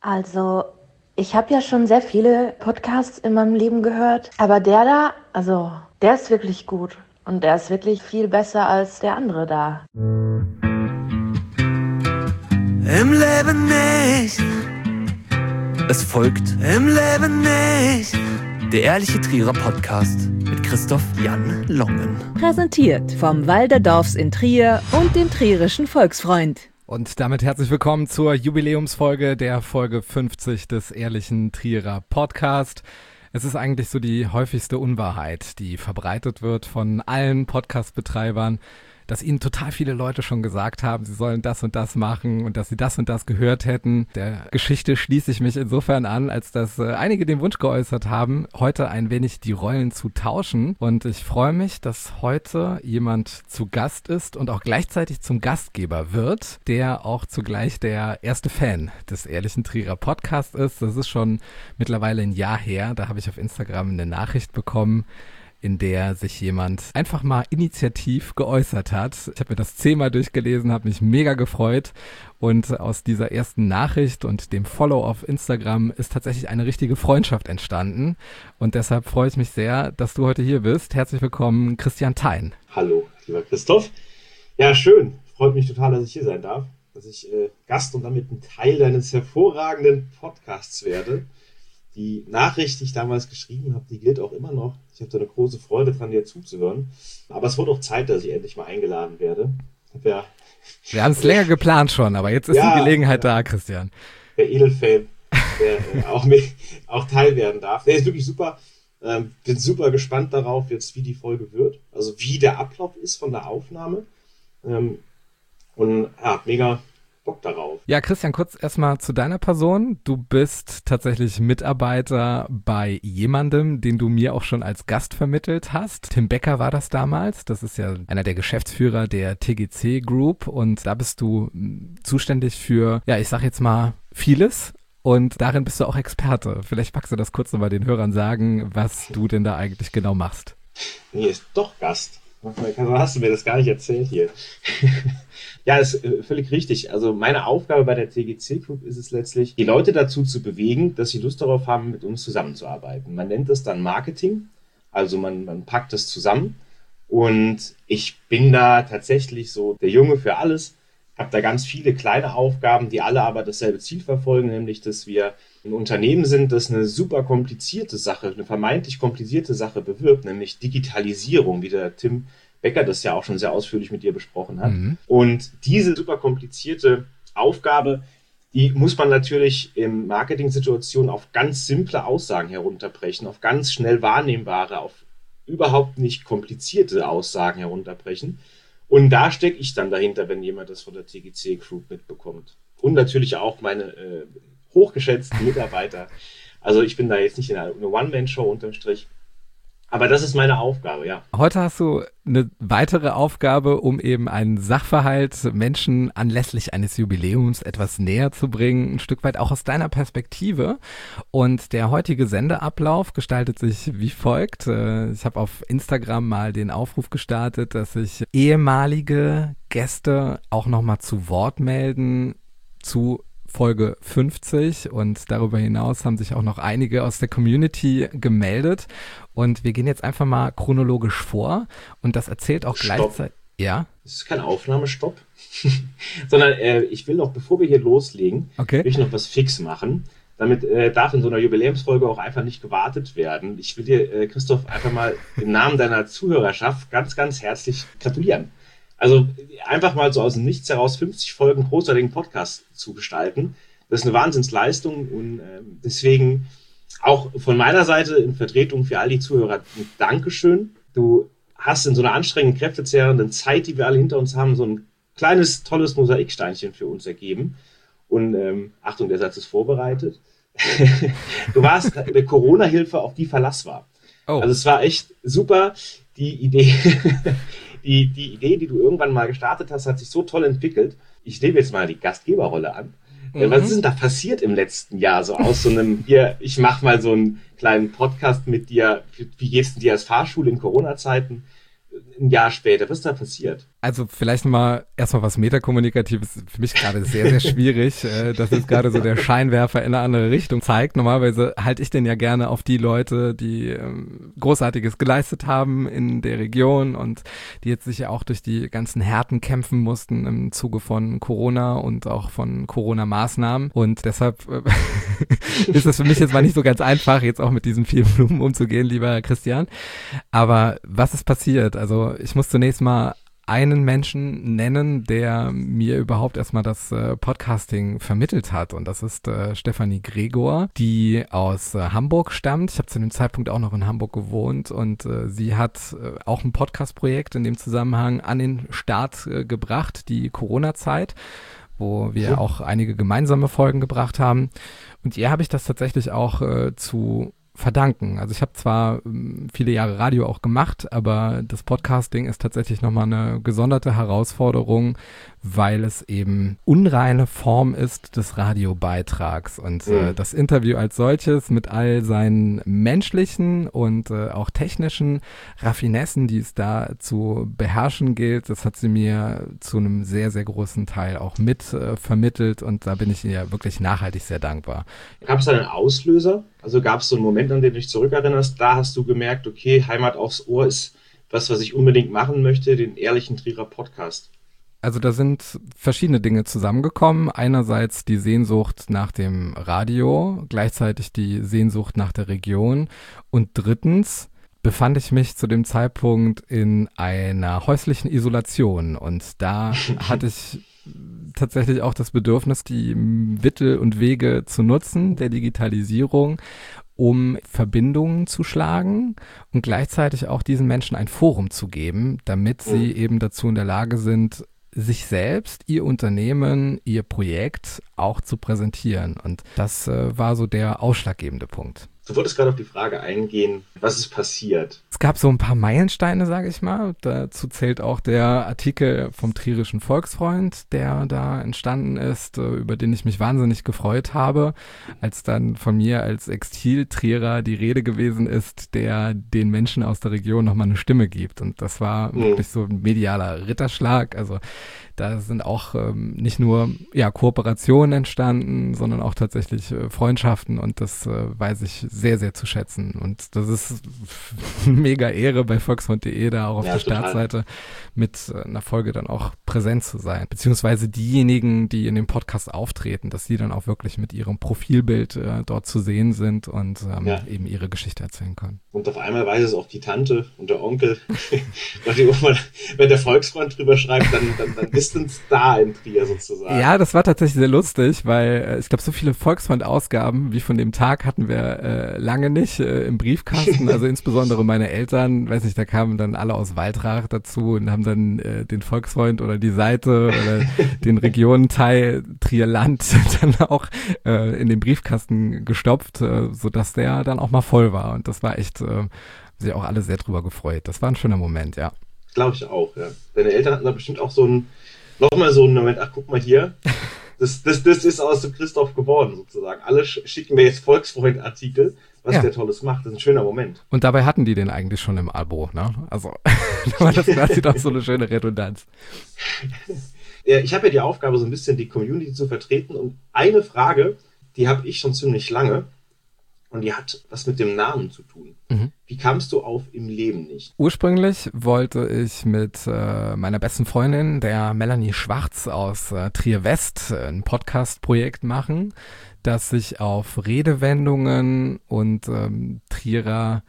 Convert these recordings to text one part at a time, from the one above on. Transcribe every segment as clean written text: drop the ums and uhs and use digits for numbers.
Also, ich habe ja schon sehr viele Podcasts in meinem Leben gehört, aber der ist wirklich gut und der ist wirklich viel besser als der andere da. Im Leben nicht. Es folgt Im Leben nicht. Der ehrliche Trierer Podcast mit Christoph Jan Longen. Präsentiert vom Walderdorfs in Trier und dem Trierischen Volksfreund. Und damit herzlich willkommen zur Jubiläumsfolge der Folge 50 des ehrlichen Trierer Podcast. Es ist eigentlich so die häufigste Unwahrheit, die verbreitet wird von allen Podcast-Betreibern, dass ihnen total viele Leute schon gesagt haben, sie sollen das und das machen und dass sie das und das gehört hätten. Der Geschichte schließe ich mich insofern an, als dass einige den Wunsch geäußert haben, heute ein wenig die Rollen zu tauschen. Und ich freue mich, dass heute jemand zu Gast ist und auch gleichzeitig zum Gastgeber wird, der auch zugleich der erste Fan des ehrlichen Trierer Podcasts ist. Das ist schon mittlerweile ein Jahr her. Da habe ich auf Instagram eine Nachricht bekommen, in der sich jemand einfach mal initiativ geäußert hat. Ich habe mir das 10-mal durchgelesen, habe mich mega gefreut und aus dieser ersten Nachricht und dem Follow auf Instagram ist tatsächlich eine richtige Freundschaft entstanden und deshalb freue ich mich sehr, dass du heute hier bist. Herzlich willkommen, Christian Thein. Hallo, lieber Christoph. Ja, schön. Freut mich total, dass ich hier sein darf, dass ich Gast und damit ein Teil deines hervorragenden Podcasts werde. Die Nachricht, die ich damals geschrieben habe, die gilt auch immer noch. Ich habe da eine große Freude dran, dir zuzuhören. Aber es wird auch Zeit, dass ich endlich mal eingeladen werde. Wir haben es länger geplant schon, aber jetzt ist die Gelegenheit da, Christian. Der Edelfan, der auch Teil werden darf. Der ist wirklich super. Bin super gespannt darauf, jetzt wie die Folge wird. Also wie der Ablauf ist von der Aufnahme. Und ja, mega Bock darauf. Ja, Christian, kurz erstmal zu deiner Person. Du bist tatsächlich Mitarbeiter bei jemandem, den du mir auch schon als Gast vermittelt hast. Tim Becker war das damals. Das ist ja einer der Geschäftsführer der TGC Group und da bist du zuständig für, ja, ich sag jetzt mal vieles. Und darin bist du auch Experte. Vielleicht magst du das kurz nochmal den Hörern sagen, was du denn da eigentlich genau machst. Nee, ist doch Gast. Hast du mir das gar nicht erzählt hier? Ja, ist völlig richtig. Also meine Aufgabe bei der TGC Group ist es letztlich, die Leute dazu zu bewegen, dass sie Lust darauf haben, mit uns zusammenzuarbeiten. Man nennt das dann Marketing, also man packt das zusammen und ich bin da tatsächlich so der Junge für alles, habe da ganz viele kleine Aufgaben, die alle aber dasselbe Ziel verfolgen, nämlich, dass wir ein Unternehmen sind, das eine super komplizierte Sache, eine vermeintlich komplizierte Sache bewirbt, nämlich Digitalisierung, wie der Tim Becker das ja auch schon sehr ausführlich mit dir besprochen hat. Mhm. Und diese super komplizierte Aufgabe, die muss man natürlich in Marketing-Situationen auf ganz simple Aussagen herunterbrechen, auf ganz schnell wahrnehmbare, auf überhaupt nicht komplizierte Aussagen herunterbrechen. Und da stecke ich dann dahinter, wenn jemand das von der TGC Group mitbekommt. Und natürlich auch meine hochgeschätzten Mitarbeiter. Also ich bin da jetzt nicht in einer One-Man-Show unterm Strich. Aber das ist meine Aufgabe, ja. Heute hast du eine weitere Aufgabe, um eben einen Sachverhalt Menschen anlässlich eines Jubiläums etwas näher zu bringen, ein Stück weit auch aus deiner Perspektive. Und der heutige Sendeablauf gestaltet sich wie folgt. Ich habe auf Instagram mal den Aufruf gestartet, dass sich ehemalige Gäste auch nochmal zu Wort melden zu Folge 50 und darüber hinaus haben sich auch noch einige aus der Community gemeldet und wir gehen jetzt einfach mal chronologisch vor und das erzählt auch gleichzeitig. Ja? Das ist kein Aufnahmestopp, sondern ich will noch, bevor wir hier loslegen, will ich noch was fix machen. Damit darf in so einer Jubiläumsfolge auch einfach nicht gewartet werden. Ich will dir, Christoph, einfach mal im Namen deiner Zuhörerschaft ganz, ganz herzlich gratulieren. Also einfach mal so aus dem Nichts heraus 50 Folgen großartigen Podcast zu gestalten, das ist eine Wahnsinnsleistung und deswegen auch von meiner Seite in Vertretung für all die Zuhörer ein Dankeschön. Du hast in so einer anstrengenden, kräftezehrenden Zeit, die wir alle hinter uns haben, so ein kleines, tolles Mosaiksteinchen für uns ergeben. Und Achtung, der Satz ist vorbereitet. Du warst eine Corona-Hilfe, auf die Verlass war. Oh. Also es war echt super, die Idee... Die Idee, die du irgendwann mal gestartet hast, hat sich so toll entwickelt. Ich nehme jetzt mal die Gastgeberrolle an. Was ist denn da passiert im letzten Jahr? So aus so einem, hier, ich mache mal so einen kleinen Podcast mit dir. Wie geht's denn dir als Fahrschule in Corona-Zeiten? Ein Jahr später, was ist da passiert? Also vielleicht mal erstmal was Metakommunikatives, für mich gerade sehr, sehr schwierig, dass jetzt gerade so der Scheinwerfer in eine andere Richtung zeigt. Normalerweise halte ich den ja gerne auf die Leute, die Großartiges geleistet haben in der Region und die jetzt sich ja auch durch die ganzen Härten kämpfen mussten im Zuge von Corona und auch von Corona-Maßnahmen. Und deshalb ist es für mich jetzt mal nicht so ganz einfach, jetzt auch mit diesen vielen Blumen umzugehen, lieber Christian. Aber was ist passiert? Also ich muss zunächst mal einen Menschen nennen, der mir überhaupt erstmal das Podcasting vermittelt hat. Und das ist Stefanie Gregor, die aus Hamburg stammt. Ich habe zu dem Zeitpunkt auch noch in Hamburg gewohnt und sie hat auch ein Podcast-Projekt in dem Zusammenhang an den Start gebracht, die Corona-Zeit, wo wir auch einige gemeinsame Folgen gebracht haben. Und ihr habe ich das tatsächlich auch zu verdanken. Also ich habe zwar viele Jahre Radio auch gemacht, aber das Podcasting ist tatsächlich nochmal eine gesonderte Herausforderung, weil es eben unreine Form ist des Radiobeitrags. Und das Interview als solches mit all seinen menschlichen und auch technischen Raffinessen, die es da zu beherrschen gilt, das hat sie mir zu einem sehr, sehr großen Teil auch mit vermittelt und da bin ich ihr wirklich nachhaltig sehr dankbar. Gab es einen Auslöser? Also gab es so einen Moment, an den du dich zurückerinnerst, da hast du gemerkt, okay, Heimat aufs Ohr ist was ich unbedingt machen möchte, den ehrlichen Trierer Podcast. Also da sind verschiedene Dinge zusammengekommen. Einerseits die Sehnsucht nach dem Radio, gleichzeitig die Sehnsucht nach der Region und drittens befand ich mich zu dem Zeitpunkt in einer häuslichen Isolation und da hatte ich tatsächlich auch das Bedürfnis, die Mittel und Wege zu nutzen der Digitalisierung, um Verbindungen zu schlagen und gleichzeitig auch diesen Menschen ein Forum zu geben, damit sie eben dazu in der Lage sind, sich selbst, ihr Unternehmen, ihr Projekt auch zu präsentieren. Und das war so der ausschlaggebende Punkt. Du wolltest gerade auf die Frage eingehen, was ist passiert? Es gab so ein paar Meilensteine, sage ich mal. Dazu zählt auch der Artikel vom Trierischen Volksfreund, der da entstanden ist, über den ich mich wahnsinnig gefreut habe, als dann von mir als Exil-Trierer die Rede gewesen ist, der den Menschen aus der Region nochmal eine Stimme gibt. Und das war wirklich so ein medialer Ritterschlag. Also da sind auch nicht nur Kooperationen entstanden, sondern auch tatsächlich Freundschaften und das weiß ich sehr, sehr zu schätzen. Und das ist eine mega Ehre bei volksfreund.de da auch auf der Startseite mit einer Folge dann auch präsent zu sein. Beziehungsweise diejenigen, die in dem Podcast auftreten, dass sie dann auch wirklich mit ihrem Profilbild dort zu sehen sind und eben ihre Geschichte erzählen können. Und auf einmal weiß es auch die Tante und der Onkel. Wenn der Volksfreund drüber schreibt, dann ist ein Star in Trier sozusagen. Ja, das war tatsächlich sehr lustig, weil ich glaube, so viele Volksfreund-Ausgaben wie von dem Tag hatten wir lange nicht im Briefkasten. Also insbesondere meine Eltern, weiß nicht, da kamen dann alle aus Waldrach dazu und haben dann den Volksfreund oder die Seite oder den Regionenteil Trierland dann auch in den Briefkasten gestopft, sodass der dann auch mal voll war. Und das war echt, sich auch alle sehr drüber gefreut. Das war ein schöner Moment, ja. Glaube ich auch, ja. Deine Eltern hatten da bestimmt auch nochmal so einen Moment, ach guck mal hier, das ist aus dem Christoph geworden sozusagen. Alle schicken mir jetzt Volksfreund-Artikel, was der Tolles macht. Das ist ein schöner Moment. Und dabei hatten die den eigentlich schon im Abo, ne? Also, da war das quasi doch so eine schöne Redundanz. Ja, ich habe ja die Aufgabe, so ein bisschen die Community zu vertreten und eine Frage, die habe ich schon ziemlich lange und die hat was mit dem Namen zu tun. Wie kamst du auf Im Leben nicht? Ursprünglich wollte ich mit meiner besten Freundin, der Melanie Schwarz aus Trier West, ein Podcast-Projekt machen, das sich auf Redewendungen und Trierer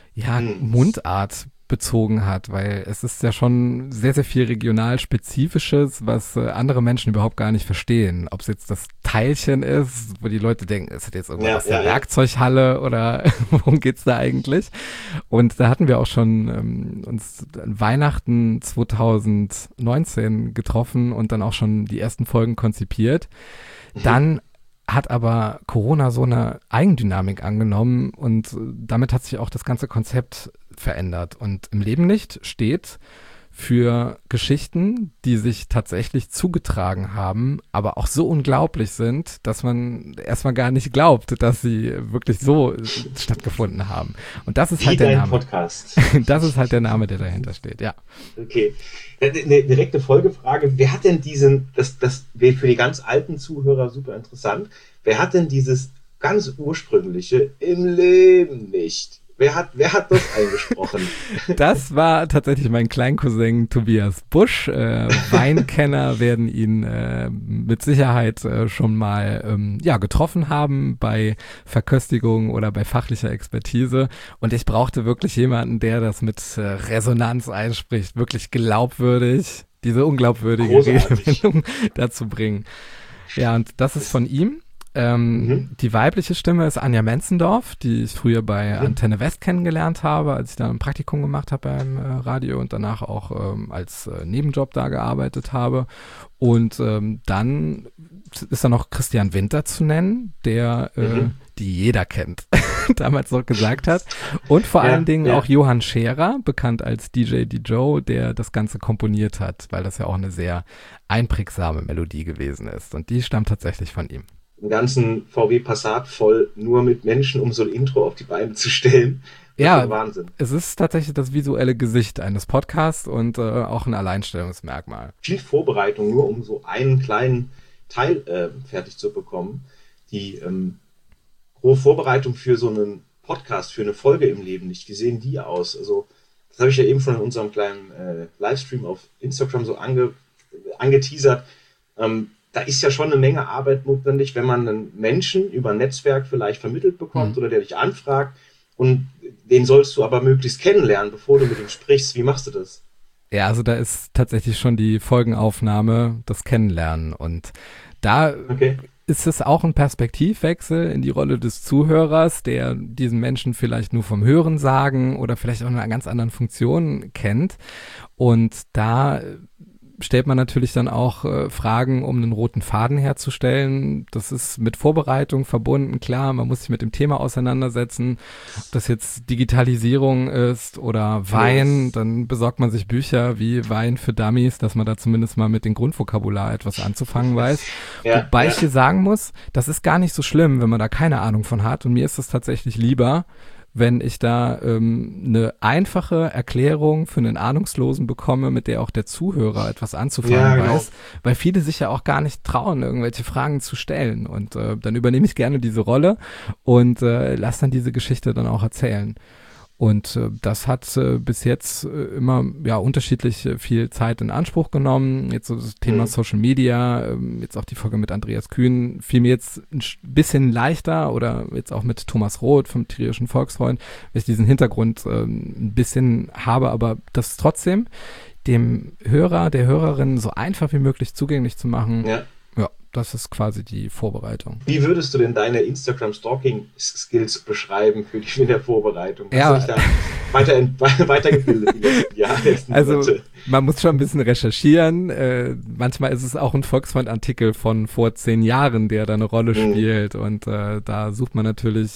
Mundart bezogen hat, weil es ist ja schon sehr, sehr viel regional Spezifisches, was andere Menschen überhaupt gar nicht verstehen. Ob es jetzt das Teilchen ist, wo die Leute denken, es hat jetzt irgendwas aus der Werkzeughalle oder worum geht's da eigentlich? Und da hatten wir auch schon uns an Weihnachten 2019 getroffen und dann auch schon die ersten Folgen konzipiert. Dann hat aber Corona so eine Eigendynamik angenommen und damit hat sich auch das ganze Konzept verändert. Und Im Leben nicht steht für Geschichten, die sich tatsächlich zugetragen haben, aber auch so unglaublich sind, dass man erstmal gar nicht glaubt, dass sie wirklich so stattgefunden haben. Und das ist halt der Name. Podcast. Das ist halt der Name, der dahinter steht, ja. Okay. Eine direkte Folgefrage. Wer hat denn das wäre für die ganz alten Zuhörer super interessant, wer hat denn dieses ganz ursprüngliche im Leben nicht? Wer hat das eingesprochen? Das war tatsächlich mein Kleincousin Tobias Busch. Weinkenner werden ihn mit Sicherheit schon mal getroffen haben bei Verköstigung oder bei fachlicher Expertise. Und ich brauchte wirklich jemanden, der das mit Resonanz einspricht, wirklich glaubwürdig, diese unglaubwürdige Redewendung dazu bringen. Ja, und das ist von ihm. Die weibliche Stimme ist Anja Menzendorf, die ich früher bei Antenne West kennengelernt habe, als ich da ein Praktikum gemacht habe beim Radio und danach auch als Nebenjob da gearbeitet habe. Und dann ist da noch Christian Winter zu nennen, der die jeder kennt, damals noch gesagt hat. Und vor allen Dingen auch Johann Scherer, bekannt als DJ Joe, der das Ganze komponiert hat, weil das ja auch eine sehr einprägsame Melodie gewesen ist. Und die stammt tatsächlich von ihm. Einen ganzen VW Passat voll nur mit Menschen, um so ein Intro auf die Beine zu stellen. Das ja, ist Wahnsinn. Es ist tatsächlich das visuelle Gesicht eines Podcasts und auch ein Alleinstellungsmerkmal. Viel Vorbereitung, nur um so einen kleinen Teil fertig zu bekommen. Die hohe Vorbereitung für so einen Podcast, für eine Folge im Leben nicht. Wie sehen die aus? Also, das habe ich ja eben schon in unserem kleinen Livestream auf Instagram so angeteasert. Da ist ja schon eine Menge Arbeit notwendig, wenn man einen Menschen über ein Netzwerk vielleicht vermittelt bekommt oder der dich anfragt und den sollst du aber möglichst kennenlernen, bevor du mit ihm sprichst. Wie machst du das? Ja, also da ist tatsächlich schon die Folgenaufnahme, das Kennenlernen und da ist es auch ein Perspektivwechsel in die Rolle des Zuhörers, der diesen Menschen vielleicht nur vom Hören sagen oder vielleicht auch in einer ganz anderen Funktion kennt und da stellt man natürlich dann auch Fragen, um einen roten Faden herzustellen. Das ist mit Vorbereitung verbunden, klar, man muss sich mit dem Thema auseinandersetzen. Ob das jetzt Digitalisierung ist oder Wein, dann besorgt man sich Bücher wie Wein für Dummies, dass man da zumindest mal mit dem Grundvokabular etwas anzufangen weiß. Wobei ich hier sagen muss, das ist gar nicht so schlimm, wenn man da keine Ahnung von hat. Und mir ist es tatsächlich lieber, wenn ich da eine einfache Erklärung für einen Ahnungslosen bekomme, mit der auch der Zuhörer etwas anzufangen weiß, weil viele sich ja auch gar nicht trauen, irgendwelche Fragen zu stellen und dann übernehme ich gerne diese Rolle und lass dann diese Geschichte dann auch erzählen. Und das hat bis jetzt immer unterschiedlich viel Zeit in Anspruch genommen. Jetzt so das Thema Social Media, jetzt auch die Folge mit Andreas Kühn, fiel mir jetzt ein bisschen leichter oder jetzt auch mit Thomas Roth vom Trierischen Volksfreund, weil ich diesen Hintergrund ein bisschen habe, aber das trotzdem dem Hörer, der Hörerin so einfach wie möglich zugänglich zu machen. Ja, das ist quasi die Vorbereitung. Wie würdest du denn deine Instagram-Stalking-Skills beschreiben für der Vorbereitung? Hast du dich da weitergebildet die letzten Jahre? Also man muss schon ein bisschen recherchieren. Manchmal ist es auch ein Volksfreund-Artikel von vor 10 Jahren, der da eine Rolle spielt. Und da sucht man natürlich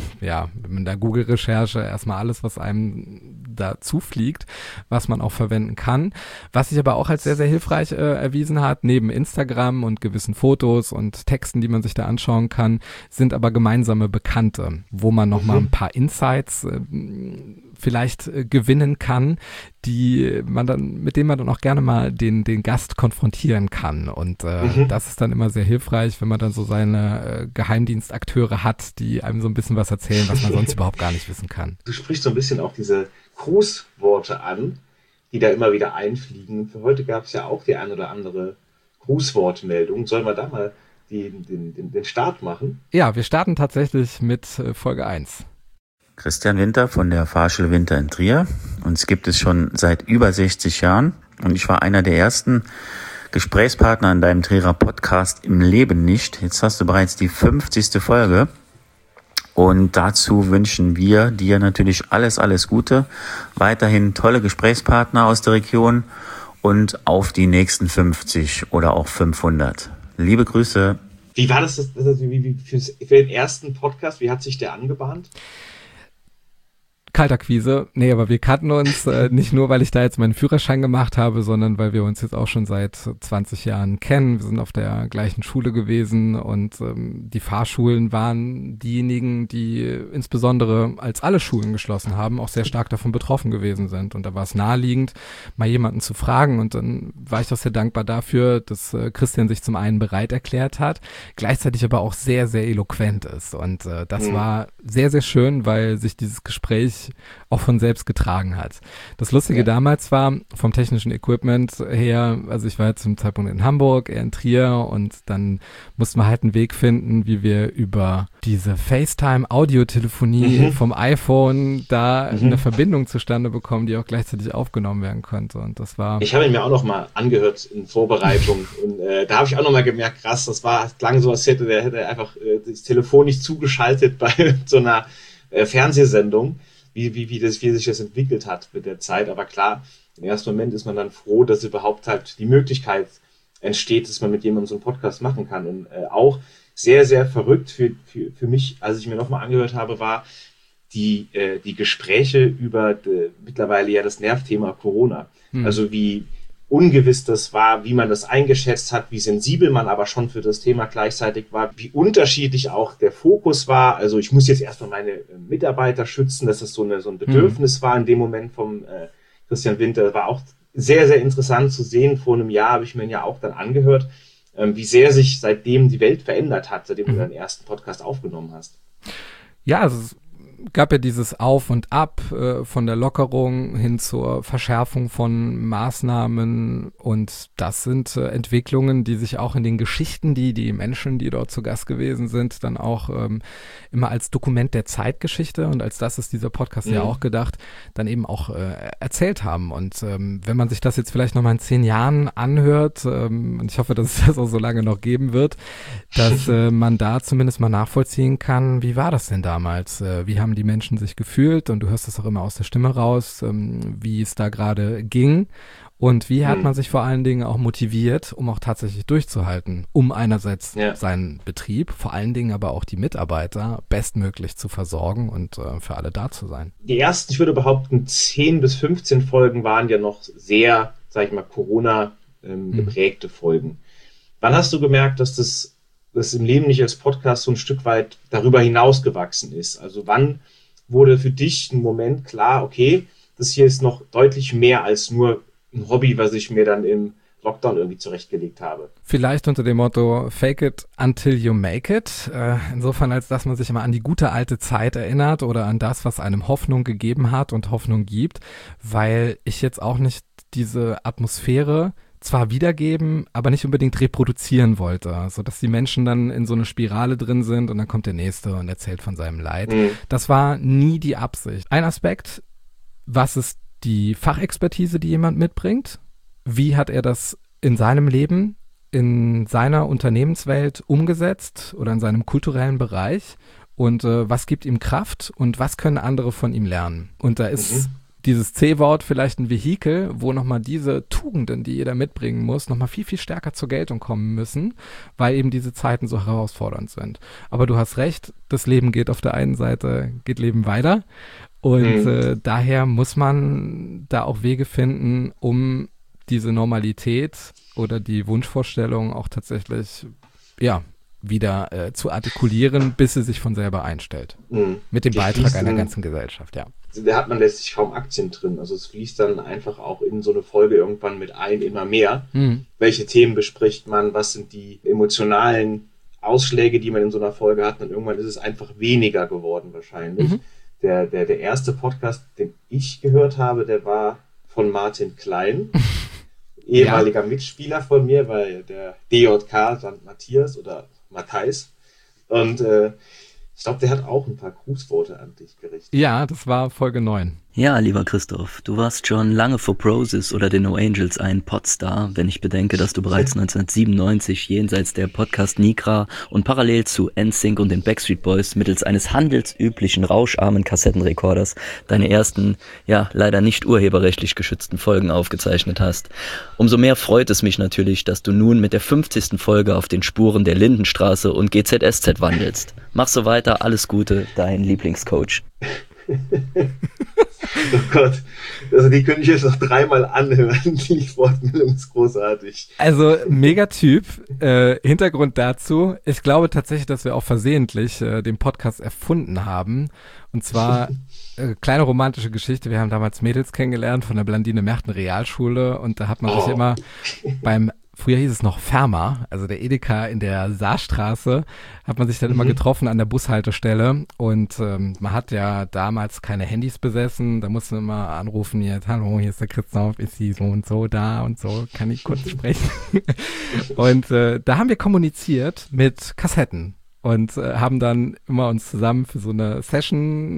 mit der Google-Recherche erstmal alles, was einem da zufliegt, was man auch verwenden kann. Was sich aber auch als sehr, sehr hilfreich erwiesen hat, neben Instagram und gewissen Fotos und Texten, die man sich da anschauen kann, sind aber gemeinsame Bekannte, wo man nochmal ein paar Insights vielleicht gewinnen kann, mit denen man dann auch gerne mal den Gast konfrontieren kann. Und das ist dann immer sehr hilfreich, wenn man dann so seine Geheimdienstakteure hat, die einem so ein bisschen was erzählen, was man sonst überhaupt gar nicht wissen kann. Du sprichst so ein bisschen auch diese Grußworte an, die da immer wieder einfliegen. Für heute gab es ja auch die ein oder andere Grußwortmeldung. Sollen wir da mal den Start machen? Ja, wir starten tatsächlich mit Folge 1. Christian Winter von der Fahrschule Winter in Trier. Uns gibt es schon seit über 60 Jahren und ich war einer der ersten Gesprächspartner in deinem Trierer Podcast im Leben nicht. Jetzt hast du bereits die 50. Folge und dazu wünschen wir dir natürlich alles Gute, weiterhin tolle Gesprächspartner aus der Region und auf die nächsten 50 oder auch 500. Liebe Grüße. Wie war das für den ersten Podcast? Wie hat sich der angebahnt? Kaltakquise. Nee, aber wir kannten uns nicht nur, weil ich da jetzt meinen Führerschein gemacht habe, sondern weil wir uns jetzt auch schon seit 20 Jahren kennen. Wir sind auf der gleichen Schule gewesen und die Fahrschulen waren diejenigen, die insbesondere, als alle Schulen geschlossen haben, auch sehr stark davon betroffen gewesen sind. Und da war es naheliegend, mal jemanden zu fragen. Und dann war ich doch sehr dankbar dafür, dass Christian sich zum einen bereit erklärt hat, gleichzeitig aber auch sehr, sehr eloquent ist. Und das war sehr, sehr schön, weil sich dieses Gespräch auch von selbst getragen hat. Das Lustige damals war, vom technischen Equipment her, also ich war jetzt zum Zeitpunkt in Hamburg, er in Trier und dann mussten wir halt einen Weg finden, wie wir über diese FaceTime-Audiotelefonie vom iPhone da eine Verbindung zustande bekommen, die auch gleichzeitig aufgenommen werden konnte. Und das war... Ich habe ihn mir auch noch mal angehört in Vorbereitung und da habe ich auch noch mal gemerkt, krass, das klang so, als hätte der einfach das Telefon nicht zugeschaltet bei so einer Fernsehsendung, wie sich das entwickelt hat mit der Zeit. Aber klar, im ersten Moment ist man dann froh, dass überhaupt halt die Möglichkeit entsteht, dass man mit jemandem so einen Podcast machen kann. Und auch sehr, sehr verrückt für mich, als ich mir nochmal angehört habe, war die Gespräche über mittlerweile ja das Nervthema Corona. Also wie ungewiss das war, wie man das eingeschätzt hat, wie sensibel man aber schon für das Thema gleichzeitig war, wie unterschiedlich auch der Fokus war. Also ich muss jetzt erstmal meine Mitarbeiter schützen, dass das so ein Bedürfnis war in dem Moment vom Christian Winter. War auch sehr, sehr interessant zu sehen. Vor einem Jahr habe ich mir ihn ja auch dann angehört, wie sehr sich seitdem die Welt verändert hat, seitdem du deinen ersten Podcast aufgenommen hast. Ja, also es gab ja dieses Auf und Ab von der Lockerung hin zur Verschärfung von Maßnahmen und das sind Entwicklungen, die sich auch in den Geschichten, die Menschen, die dort zu Gast gewesen sind, dann auch immer als Dokument der Zeitgeschichte und als das ist dieser Podcast ja auch gedacht, dann eben auch erzählt haben und wenn man sich das jetzt vielleicht nochmal in 10 Jahren anhört und ich hoffe, dass es das auch so lange noch geben wird, dass man da zumindest mal nachvollziehen kann, wie war das denn damals, wie haben die Menschen sich gefühlt und du hörst das auch immer aus der Stimme raus, wie es da gerade ging und wie hat man sich vor allen Dingen auch motiviert, um auch tatsächlich durchzuhalten, um einerseits seinen Betrieb, vor allen Dingen aber auch die Mitarbeiter bestmöglich zu versorgen und für alle da zu sein. Die ersten, ich würde behaupten, 10 bis 15 Folgen waren ja noch sehr, sag ich mal, Corona geprägte Folgen. Wann hast du gemerkt, dass das im Leben nicht als Podcast so ein Stück weit darüber hinausgewachsen ist? Also wann wurde für dich ein Moment klar, okay, das hier ist noch deutlich mehr als nur ein Hobby, was ich mir dann im Lockdown irgendwie zurechtgelegt habe? Vielleicht unter dem Motto Fake it until you make it. Insofern, als dass man sich immer an die gute alte Zeit erinnert oder an das, was einem Hoffnung gegeben hat und Hoffnung gibt, weil ich jetzt auch nicht diese Atmosphäre zwar wiedergeben, aber nicht unbedingt reproduzieren wollte, sodass die Menschen dann in so eine Spirale drin sind und dann kommt der Nächste und erzählt von seinem Leid. Das war nie die Absicht. Ein Aspekt, was ist die Fachexpertise, die jemand mitbringt? Wie hat er das in seinem Leben, in seiner Unternehmenswelt umgesetzt oder in seinem kulturellen Bereich? Und was gibt ihm Kraft und was können andere von ihm lernen? Und da ist dieses C-Wort vielleicht ein Vehikel, wo nochmal diese Tugenden, die jeder mitbringen muss, nochmal viel, viel stärker zur Geltung kommen müssen, weil eben diese Zeiten so herausfordernd sind. Aber du hast recht, das Leben geht auf der einen Seite, geht Leben weiter und daher muss man da auch Wege finden, um diese Normalität oder die Wunschvorstellung auch tatsächlich, wieder zu artikulieren, bis sie sich von selber einstellt. Mit dem Beitrag einer ganzen Gesellschaft, Da hat man letztlich kaum Aktien drin. Also es fließt dann einfach auch in so eine Folge irgendwann mit ein, immer mehr. Welche Themen bespricht man? Was sind die emotionalen Ausschläge, die man in so einer Folge hat? Und irgendwann ist es einfach weniger geworden wahrscheinlich. Der erste Podcast, den ich gehört habe, der war von Martin Klein. Ehemaliger Mitspieler von mir bei der DJK, St. Matthias oder Matthijs. Und ich glaube, der hat auch ein paar Grußworte an dich gerichtet. Ja, das war Folge 9. Ja, lieber Christoph, du warst schon lange vor Broses oder den No Angels ein Podstar, wenn ich bedenke, dass du bereits 1997 jenseits der Podcast Nigra und parallel zu NSYNC und den Backstreet Boys mittels eines handelsüblichen rauscharmen Kassettenrekorders deine ersten, leider nicht urheberrechtlich geschützten Folgen aufgezeichnet hast. Umso mehr freut es mich natürlich, dass du nun mit der 50. Folge auf den Spuren der Lindenstraße und GZSZ wandelst. Mach so weiter, alles Gute, dein Lieblingscoach. Oh Gott, also die könnte ich jetzt noch 3-mal anhören. Die Wortmeldung ist großartig. Also mega Typ. Hintergrund dazu, ich glaube tatsächlich, dass wir auch versehentlich den Podcast erfunden haben. Und zwar kleine romantische Geschichte. Wir haben damals Mädels kennengelernt von der Blandine Merten Realschule und da hat man sich immer früher hieß es noch Ferma, also der Edeka in der Saarstraße, hat man sich dann immer getroffen an der Bushaltestelle und man hat ja damals keine Handys besessen, da musste man immer anrufen, jetzt, hallo, hier ist der Christoph, ist sie so und so da und so, kann ich kurz sprechen? Und da haben wir kommuniziert mit Kassetten. Und haben dann immer uns zusammen für so eine Session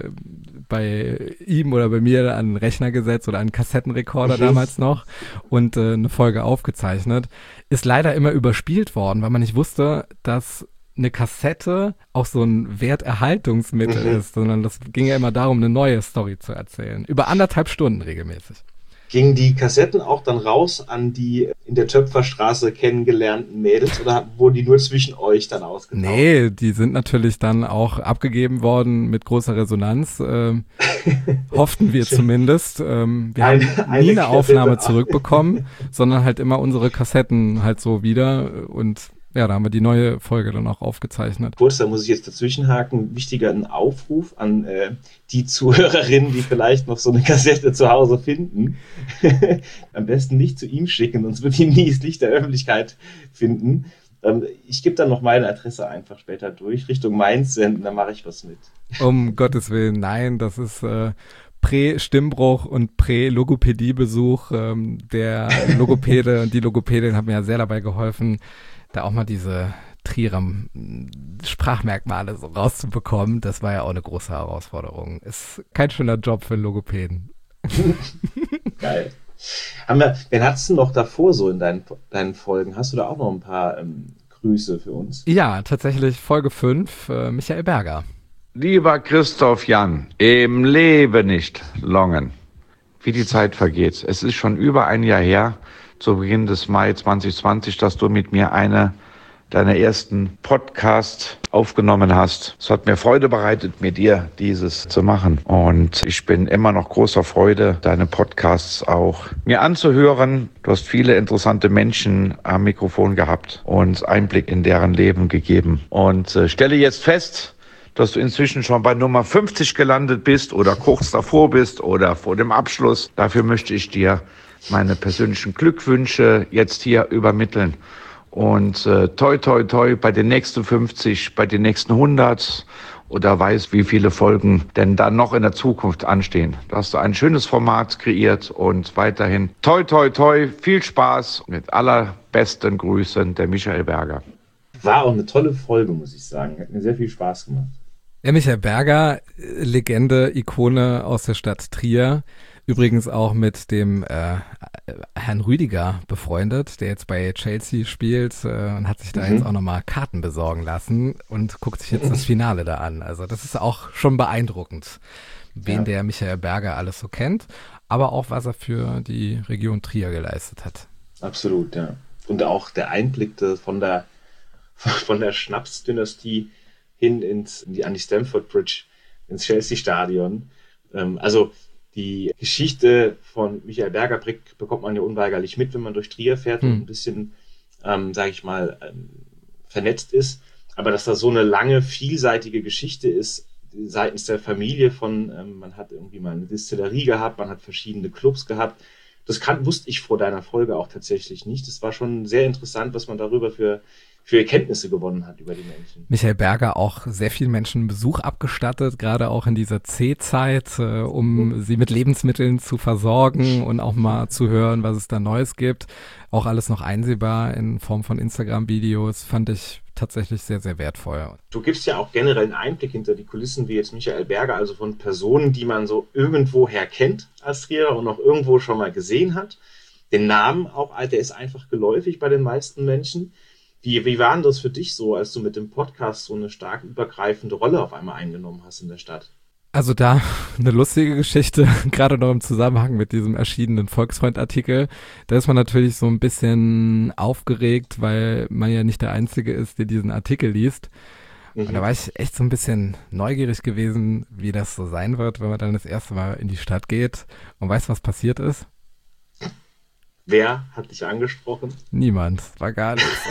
bei ihm oder bei mir an einen Rechner gesetzt oder einen Kassettenrekorder damals noch und eine Folge aufgezeichnet. Ist leider immer überspielt worden, weil man nicht wusste, dass eine Kassette auch so ein Werterhaltungsmittel ist, sondern das ging ja immer darum, eine neue Story zu erzählen. Über 1,5 Stunden regelmäßig. Gingen die Kassetten auch dann raus an die in der Töpferstraße kennengelernten Mädels oder wurden die nur zwischen euch dann ausgetauscht? Nee, die sind natürlich dann auch abgegeben worden mit großer Resonanz. Hofften wir zumindest. Wir haben nie eine Aufnahme zurückbekommen, sondern halt immer unsere Kassetten halt so wieder und ja, da haben wir die neue Folge dann auch aufgezeichnet. Kurz, da muss ich jetzt dazwischenhaken. Wichtiger ein Aufruf an die Zuhörerinnen, die vielleicht noch so eine Kassette zu Hause finden. Am besten nicht zu ihm schicken, sonst wird ihn nie das Licht der Öffentlichkeit finden. Ich gebe dann noch meine Adresse einfach später durch, Richtung Mainz senden, da mache ich was mit. Um Gottes Willen, nein, das ist Prä-Stimmbruch und Prä-Logopädie-Besuch. Der Logopäde und die Logopädin haben mir ja sehr dabei geholfen, da auch mal diese Trierer Sprachmerkmale so rauszubekommen. Das war ja auch eine große Herausforderung. Ist kein schöner Job für Logopäden. Geil. Wen hattest du noch davor so in deinen Folgen? Hast du da auch noch ein paar Grüße für uns? Ja, tatsächlich Folge 5, Michael Berger. Lieber Christoph Jan, im Leben nicht longen, wie die Zeit vergeht. Es ist schon über ein Jahr her, zu Beginn des Mai 2020, dass du mit mir eine deiner ersten Podcasts aufgenommen hast. Es hat mir Freude bereitet, mit dir dieses zu machen. Und ich bin immer noch großer Freude, deine Podcasts auch mir anzuhören. Du hast viele interessante Menschen am Mikrofon gehabt und Einblick in deren Leben gegeben. Und stelle jetzt fest, dass du inzwischen schon bei Nummer 50 gelandet bist oder kurz davor bist oder vor dem Abschluss. Dafür möchte ich dir meine persönlichen Glückwünsche jetzt hier übermitteln. Und toi, toi, toi bei den nächsten 50, bei den nächsten 100 oder weiß, wie viele Folgen denn dann noch in der Zukunft anstehen. Da hast du ein schönes Format kreiert und weiterhin toi, toi, toi, viel Spaß. Mit allerbesten Grüßen, der Michael Berger. War auch eine tolle Folge, muss ich sagen. Hat mir sehr viel Spaß gemacht. Ja, Michael Berger, Legende, Ikone aus der Stadt Trier. Übrigens auch mit dem Herrn Rüdiger befreundet, der jetzt bei Chelsea spielt und hat sich da jetzt auch nochmal Karten besorgen lassen und guckt sich jetzt das Finale da an. Also das ist auch schon beeindruckend, wen der Michael Berger alles so kennt, aber auch was er für die Region Trier geleistet hat. Absolut, ja. Und auch der Einblick von der Schnapsdynastie hin an die Stamford Bridge, ins Chelsea-Stadion. Also die Geschichte von Michael Berger bekommt man ja unweigerlich mit, wenn man durch Trier fährt und ein bisschen, sage ich mal, vernetzt ist. Aber dass da so eine lange, vielseitige Geschichte ist, seitens der Familie man hat irgendwie mal eine Distillerie gehabt, man hat verschiedene Clubs gehabt. Das wusste ich vor deiner Folge auch tatsächlich nicht. Das war schon sehr interessant, was man darüber für Erkenntnisse gewonnen hat über die Menschen. Michael Berger auch sehr vielen Menschen Besuch abgestattet, gerade auch in dieser C-Zeit, um sie mit Lebensmitteln zu versorgen und auch mal zu hören, was es da Neues gibt. Auch alles noch einsehbar in Form von Instagram-Videos, fand ich tatsächlich sehr, sehr wertvoll. Du gibst ja auch generell einen Einblick hinter die Kulissen, wie jetzt Michael Berger, also von Personen, die man so irgendwoher kennt als Trierer und auch irgendwo schon mal gesehen hat. Den Namen auch, der ist einfach geläufig bei den meisten Menschen. Wie war denn das für dich so, als du mit dem Podcast so eine stark übergreifende Rolle auf einmal eingenommen hast in der Stadt? Also da eine lustige Geschichte, gerade noch im Zusammenhang mit diesem erschienenen Volksfreund-Artikel. Da ist man natürlich so ein bisschen aufgeregt, weil man ja nicht der Einzige ist, der diesen Artikel liest. Und da war ich echt so ein bisschen neugierig gewesen, wie das so sein wird, wenn man dann das erste Mal in die Stadt geht. Und weißt du, was passiert ist? Wer hat dich angesprochen? Niemand, war gar nichts.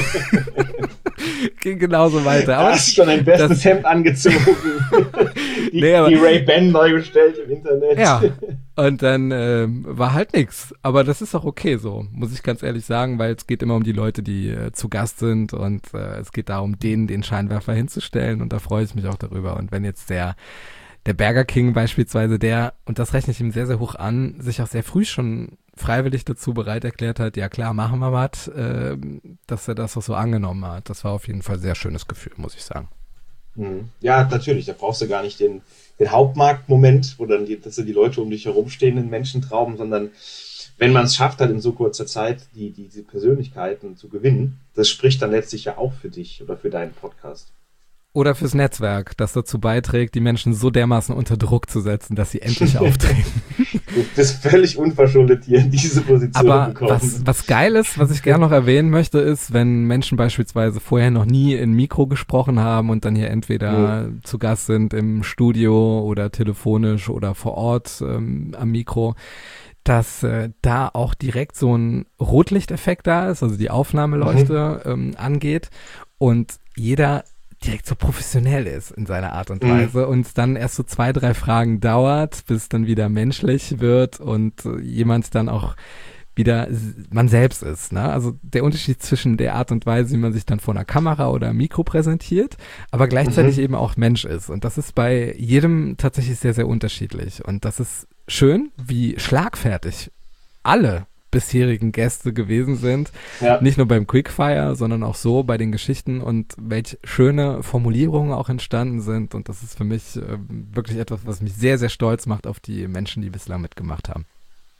Ging genauso weiter. Aber hast schon dein bestes Hemd angezogen. die Ray-Ban neu bestellt im Internet. Ja, und dann war halt nichts. Aber das ist auch okay so, muss ich ganz ehrlich sagen, weil es geht immer um die Leute, die zu Gast sind und es geht darum, denen den Scheinwerfer hinzustellen und da freue ich mich auch darüber. Und wenn jetzt der Burger King beispielsweise, und das rechne ich ihm sehr, sehr hoch an, sich auch sehr früh schon freiwillig dazu bereit erklärt hat, ja klar, machen wir was, dass er das auch so angenommen hat. Das war auf jeden Fall ein sehr schönes Gefühl, muss ich sagen. Ja, natürlich, da brauchst du gar nicht den Hauptmarktmoment, wo dann dass die Leute um dich herumstehenden Menschen trauben, sondern wenn man es schafft, halt in so kurzer Zeit diese Persönlichkeiten zu gewinnen, das spricht dann letztlich ja auch für dich oder für deinen Podcast. Oder fürs Netzwerk, das dazu beiträgt, die Menschen so dermaßen unter Druck zu setzen, dass sie endlich auftreten. Du bist völlig unverschuldet hier in diese Position gekommen. Aber was geil ist, was ich gerne noch erwähnen möchte, ist, wenn Menschen beispielsweise vorher noch nie in Mikro gesprochen haben und dann hier entweder zu Gast sind im Studio oder telefonisch oder vor Ort am Mikro, dass da auch direkt so ein Rotlichteffekt da ist, also die Aufnahmeleuchte angeht und jeder direkt so professionell ist in seiner Art und Weise und es dann erst so 2, 3 Fragen dauert, bis es dann wieder menschlich wird und jemand dann auch wieder man selbst ist. Ne? Also der Unterschied zwischen der Art und Weise, wie man sich dann vor einer Kamera oder einem Mikro präsentiert, aber gleichzeitig eben auch Mensch ist. Und das ist bei jedem tatsächlich sehr, sehr unterschiedlich. Und das ist schön, wie schlagfertig alle bisherigen Gäste gewesen sind. Ja. Nicht nur beim Quickfire, sondern auch so bei den Geschichten und welche schöne Formulierungen auch entstanden sind. Und das ist für mich wirklich etwas, was mich sehr, sehr stolz macht auf die Menschen, die bislang mitgemacht haben.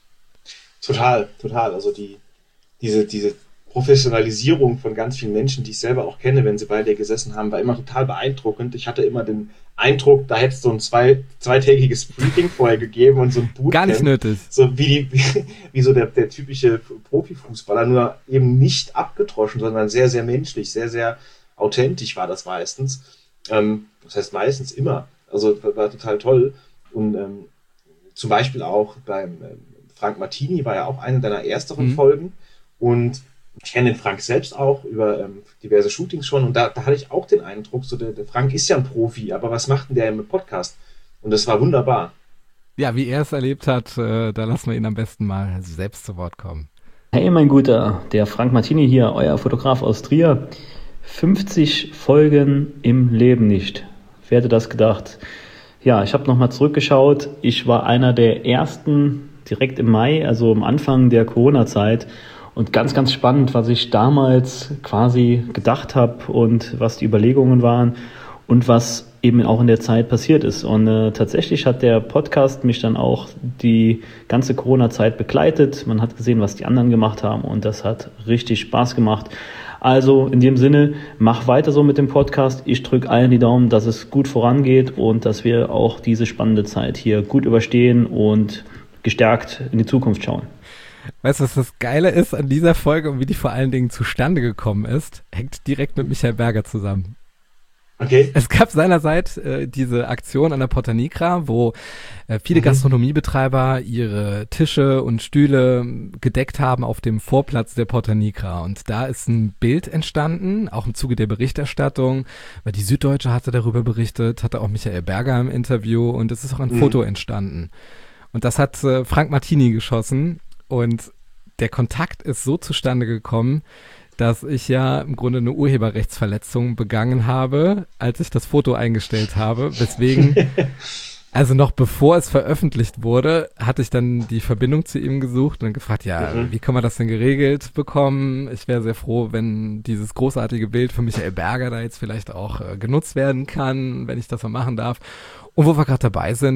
Total. Also diese Professionalisierung von ganz vielen Menschen, die ich selber auch kenne, wenn sie bei dir gesessen haben, war immer total beeindruckend. Ich hatte immer den Eindruck, da hätte es so ein zweitägiges Briefing vorher gegeben und so ein Bootcamp. Gar nicht nötig. So wie so der typische Profifußballer, nur eben nicht abgedroschen, sondern sehr, sehr menschlich, sehr, sehr authentisch war das meistens. Das heißt meistens immer. Also war total toll. Und zum Beispiel auch beim Frank Martini war ja auch eine deiner ersteren Folgen. Und ich kenne den Frank selbst auch über diverse Shootings schon und da hatte ich auch den Eindruck, so der Frank ist ja ein Profi, aber was macht denn der im Podcast? Und das war wunderbar. Ja, wie er es erlebt hat, da lassen wir ihn am besten mal selbst zu Wort kommen. Hey mein Guter, der Frank Martini hier, euer Fotograf aus Trier. 50 Folgen im Leben nicht. Wer hätte das gedacht? Ja, ich habe nochmal zurückgeschaut. Ich war einer der ersten direkt im Mai, also am Anfang der Corona-Zeit. Und ganz, ganz spannend, was ich damals quasi gedacht habe und was die Überlegungen waren und was eben auch in der Zeit passiert ist. Und tatsächlich hat der Podcast mich dann auch die ganze Corona-Zeit begleitet. Man hat gesehen, was die anderen gemacht haben und das hat richtig Spaß gemacht. Also in dem Sinne, mach weiter so mit dem Podcast. Ich drücke allen die Daumen, dass es gut vorangeht und dass wir auch diese spannende Zeit hier gut überstehen und gestärkt in die Zukunft schauen. Weißt du, was das Geile ist an dieser Folge und wie die vor allen Dingen zustande gekommen ist? Hängt direkt mit Michael Berger zusammen. Okay. Es gab seinerzeit diese Aktion an der Porta Nigra, wo viele Gastronomiebetreiber ihre Tische und Stühle gedeckt haben auf dem Vorplatz der Porta Nigra. Und da ist ein Bild entstanden, auch im Zuge der Berichterstattung, weil die Süddeutsche hatte darüber berichtet, hatte auch Michael Berger im Interview und es ist auch ein Foto entstanden. Und das hat Frank Martini geschossen. Und der Kontakt ist so zustande gekommen, dass ich ja im Grunde eine Urheberrechtsverletzung begangen habe, als ich das Foto eingestellt habe. Weswegen, also noch bevor es veröffentlicht wurde, hatte ich dann die Verbindung zu ihm gesucht und gefragt, wie kann man das denn geregelt bekommen? Ich wäre sehr froh, wenn dieses großartige Bild von Michael Berger da jetzt vielleicht auch genutzt werden kann, wenn ich das mal machen darf. Und wo wir gerade dabei sind,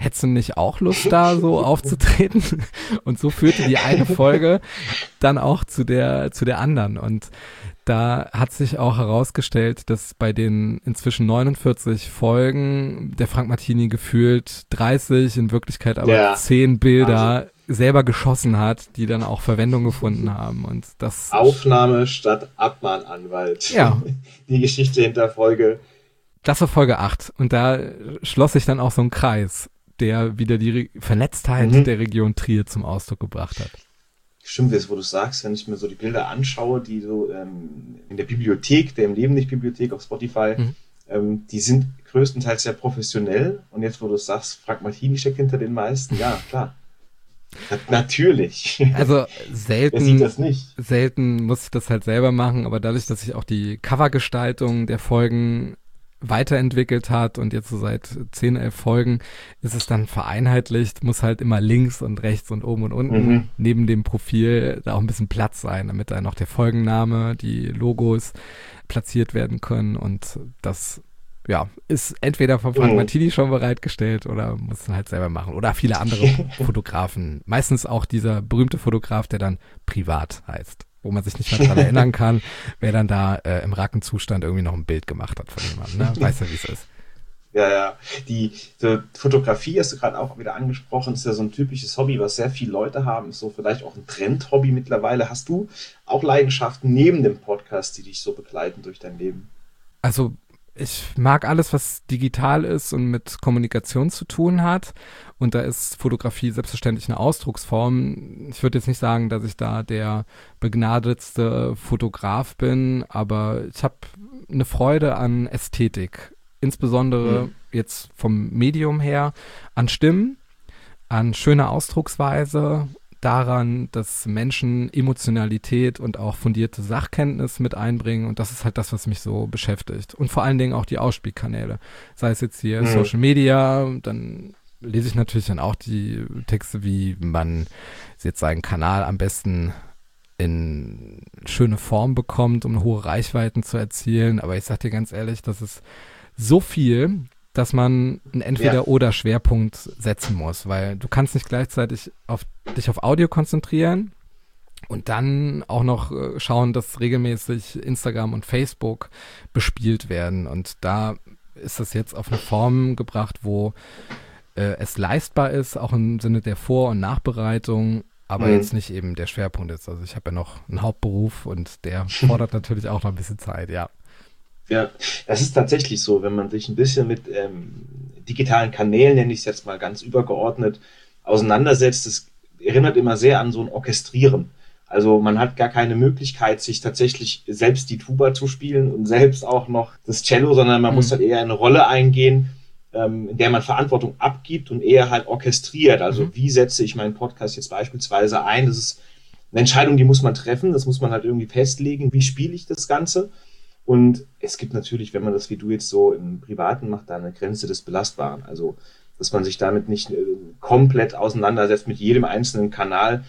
hättest du nicht auch Lust, da so aufzutreten? Und so führte die eine Folge dann auch zu der anderen. Und da hat sich auch herausgestellt, dass bei den inzwischen 49 Folgen der Frank Martini gefühlt 30, in Wirklichkeit aber 10 Bilder selber geschossen hat, die dann auch Verwendung gefunden haben. Und das Aufnahme statt Abmahnanwalt. Ja. Die Geschichte hinter Folge. Das war Folge 8. Und da schloss sich dann auch so ein Kreis, der wieder die Vernetztheit der Region Trier zum Ausdruck gebracht hat. Stimmt, jetzt wo du sagst, wenn ich mir so die Bilder anschaue, die so in der Bibliothek, der Im Leben nicht Bibliothek auf Spotify, die sind größtenteils sehr professionell. Und jetzt wo du sagst, Frank Martini steckt hinter den meisten, ja, klar. Natürlich. Also Wer sieht das nicht? selten muss ich das halt selber machen, aber dadurch, dass sich auch die Covergestaltung der Folgen weiterentwickelt hat und jetzt so seit 10, 11 Folgen ist es dann vereinheitlicht, muss halt immer links und rechts und oben und unten neben dem Profil da auch ein bisschen Platz sein, damit dann noch der Folgenname, die Logos platziert werden können und das ist entweder von Frank Martini schon bereitgestellt oder muss dann halt selber machen. Oder viele andere Fotografen. Meistens auch dieser berühmte Fotograf, der dann Privat heißt. Wo man sich nicht mehr dran erinnern kann, wer dann da im Rackenzustand irgendwie noch ein Bild gemacht hat von jemandem. Ne? Weißt du, wie es ist. Ja. Die Fotografie hast du gerade auch wieder angesprochen, ist ja so ein typisches Hobby, was sehr viele Leute haben. Ist so vielleicht auch ein Trendhobby mittlerweile. Hast du auch Leidenschaften neben dem Podcast, die dich so begleiten durch dein Leben? Also ich mag alles, was digital ist und mit Kommunikation zu tun hat. Und da ist Fotografie selbstverständlich eine Ausdrucksform. Ich würde jetzt nicht sagen, dass ich da der begnadetste Fotograf bin, aber ich habe eine Freude an Ästhetik. Insbesondere jetzt vom Medium her, an Stimmen, an schöner Ausdrucksweise, daran, dass Menschen Emotionalität und auch fundierte Sachkenntnis mit einbringen und das ist halt das, was mich so beschäftigt und vor allen Dingen auch die Ausspielkanäle, sei es jetzt hier Social Media, dann lese ich natürlich dann auch die Texte, wie man jetzt seinen Kanal am besten in schöne Form bekommt, um hohe Reichweiten zu erzielen, aber ich sag dir ganz ehrlich, das ist so viel, dass man einen Entweder-oder-Schwerpunkt setzen muss, weil du kannst nicht gleichzeitig dich auf Audio konzentrieren und dann auch noch schauen, dass regelmäßig Instagram und Facebook bespielt werden und da ist das jetzt auf eine Form gebracht, wo es leistbar ist, auch im Sinne der Vor- und Nachbereitung, aber jetzt nicht eben der Schwerpunkt ist. Also ich habe ja noch einen Hauptberuf und der fordert natürlich auch noch ein bisschen Zeit, ja. Ja, das ist tatsächlich so, wenn man sich ein bisschen mit digitalen Kanälen, nenne ich es jetzt mal ganz übergeordnet, auseinandersetzt. Das erinnert immer sehr an so ein Orchestrieren. Also man hat gar keine Möglichkeit, sich tatsächlich selbst die Tuba zu spielen und selbst auch noch das Cello, sondern man muss halt eher eine Rolle eingehen, in der man Verantwortung abgibt und eher halt orchestriert. Also wie setze ich meinen Podcast jetzt beispielsweise ein? Das ist eine Entscheidung, die muss man treffen, das muss man halt irgendwie festlegen. Wie spiele ich das Ganze? Und es gibt natürlich, wenn man das wie du jetzt so im Privaten macht, da eine Grenze des Belastbaren. Also, dass man sich damit nicht komplett auseinandersetzt mit jedem einzelnen Kanal,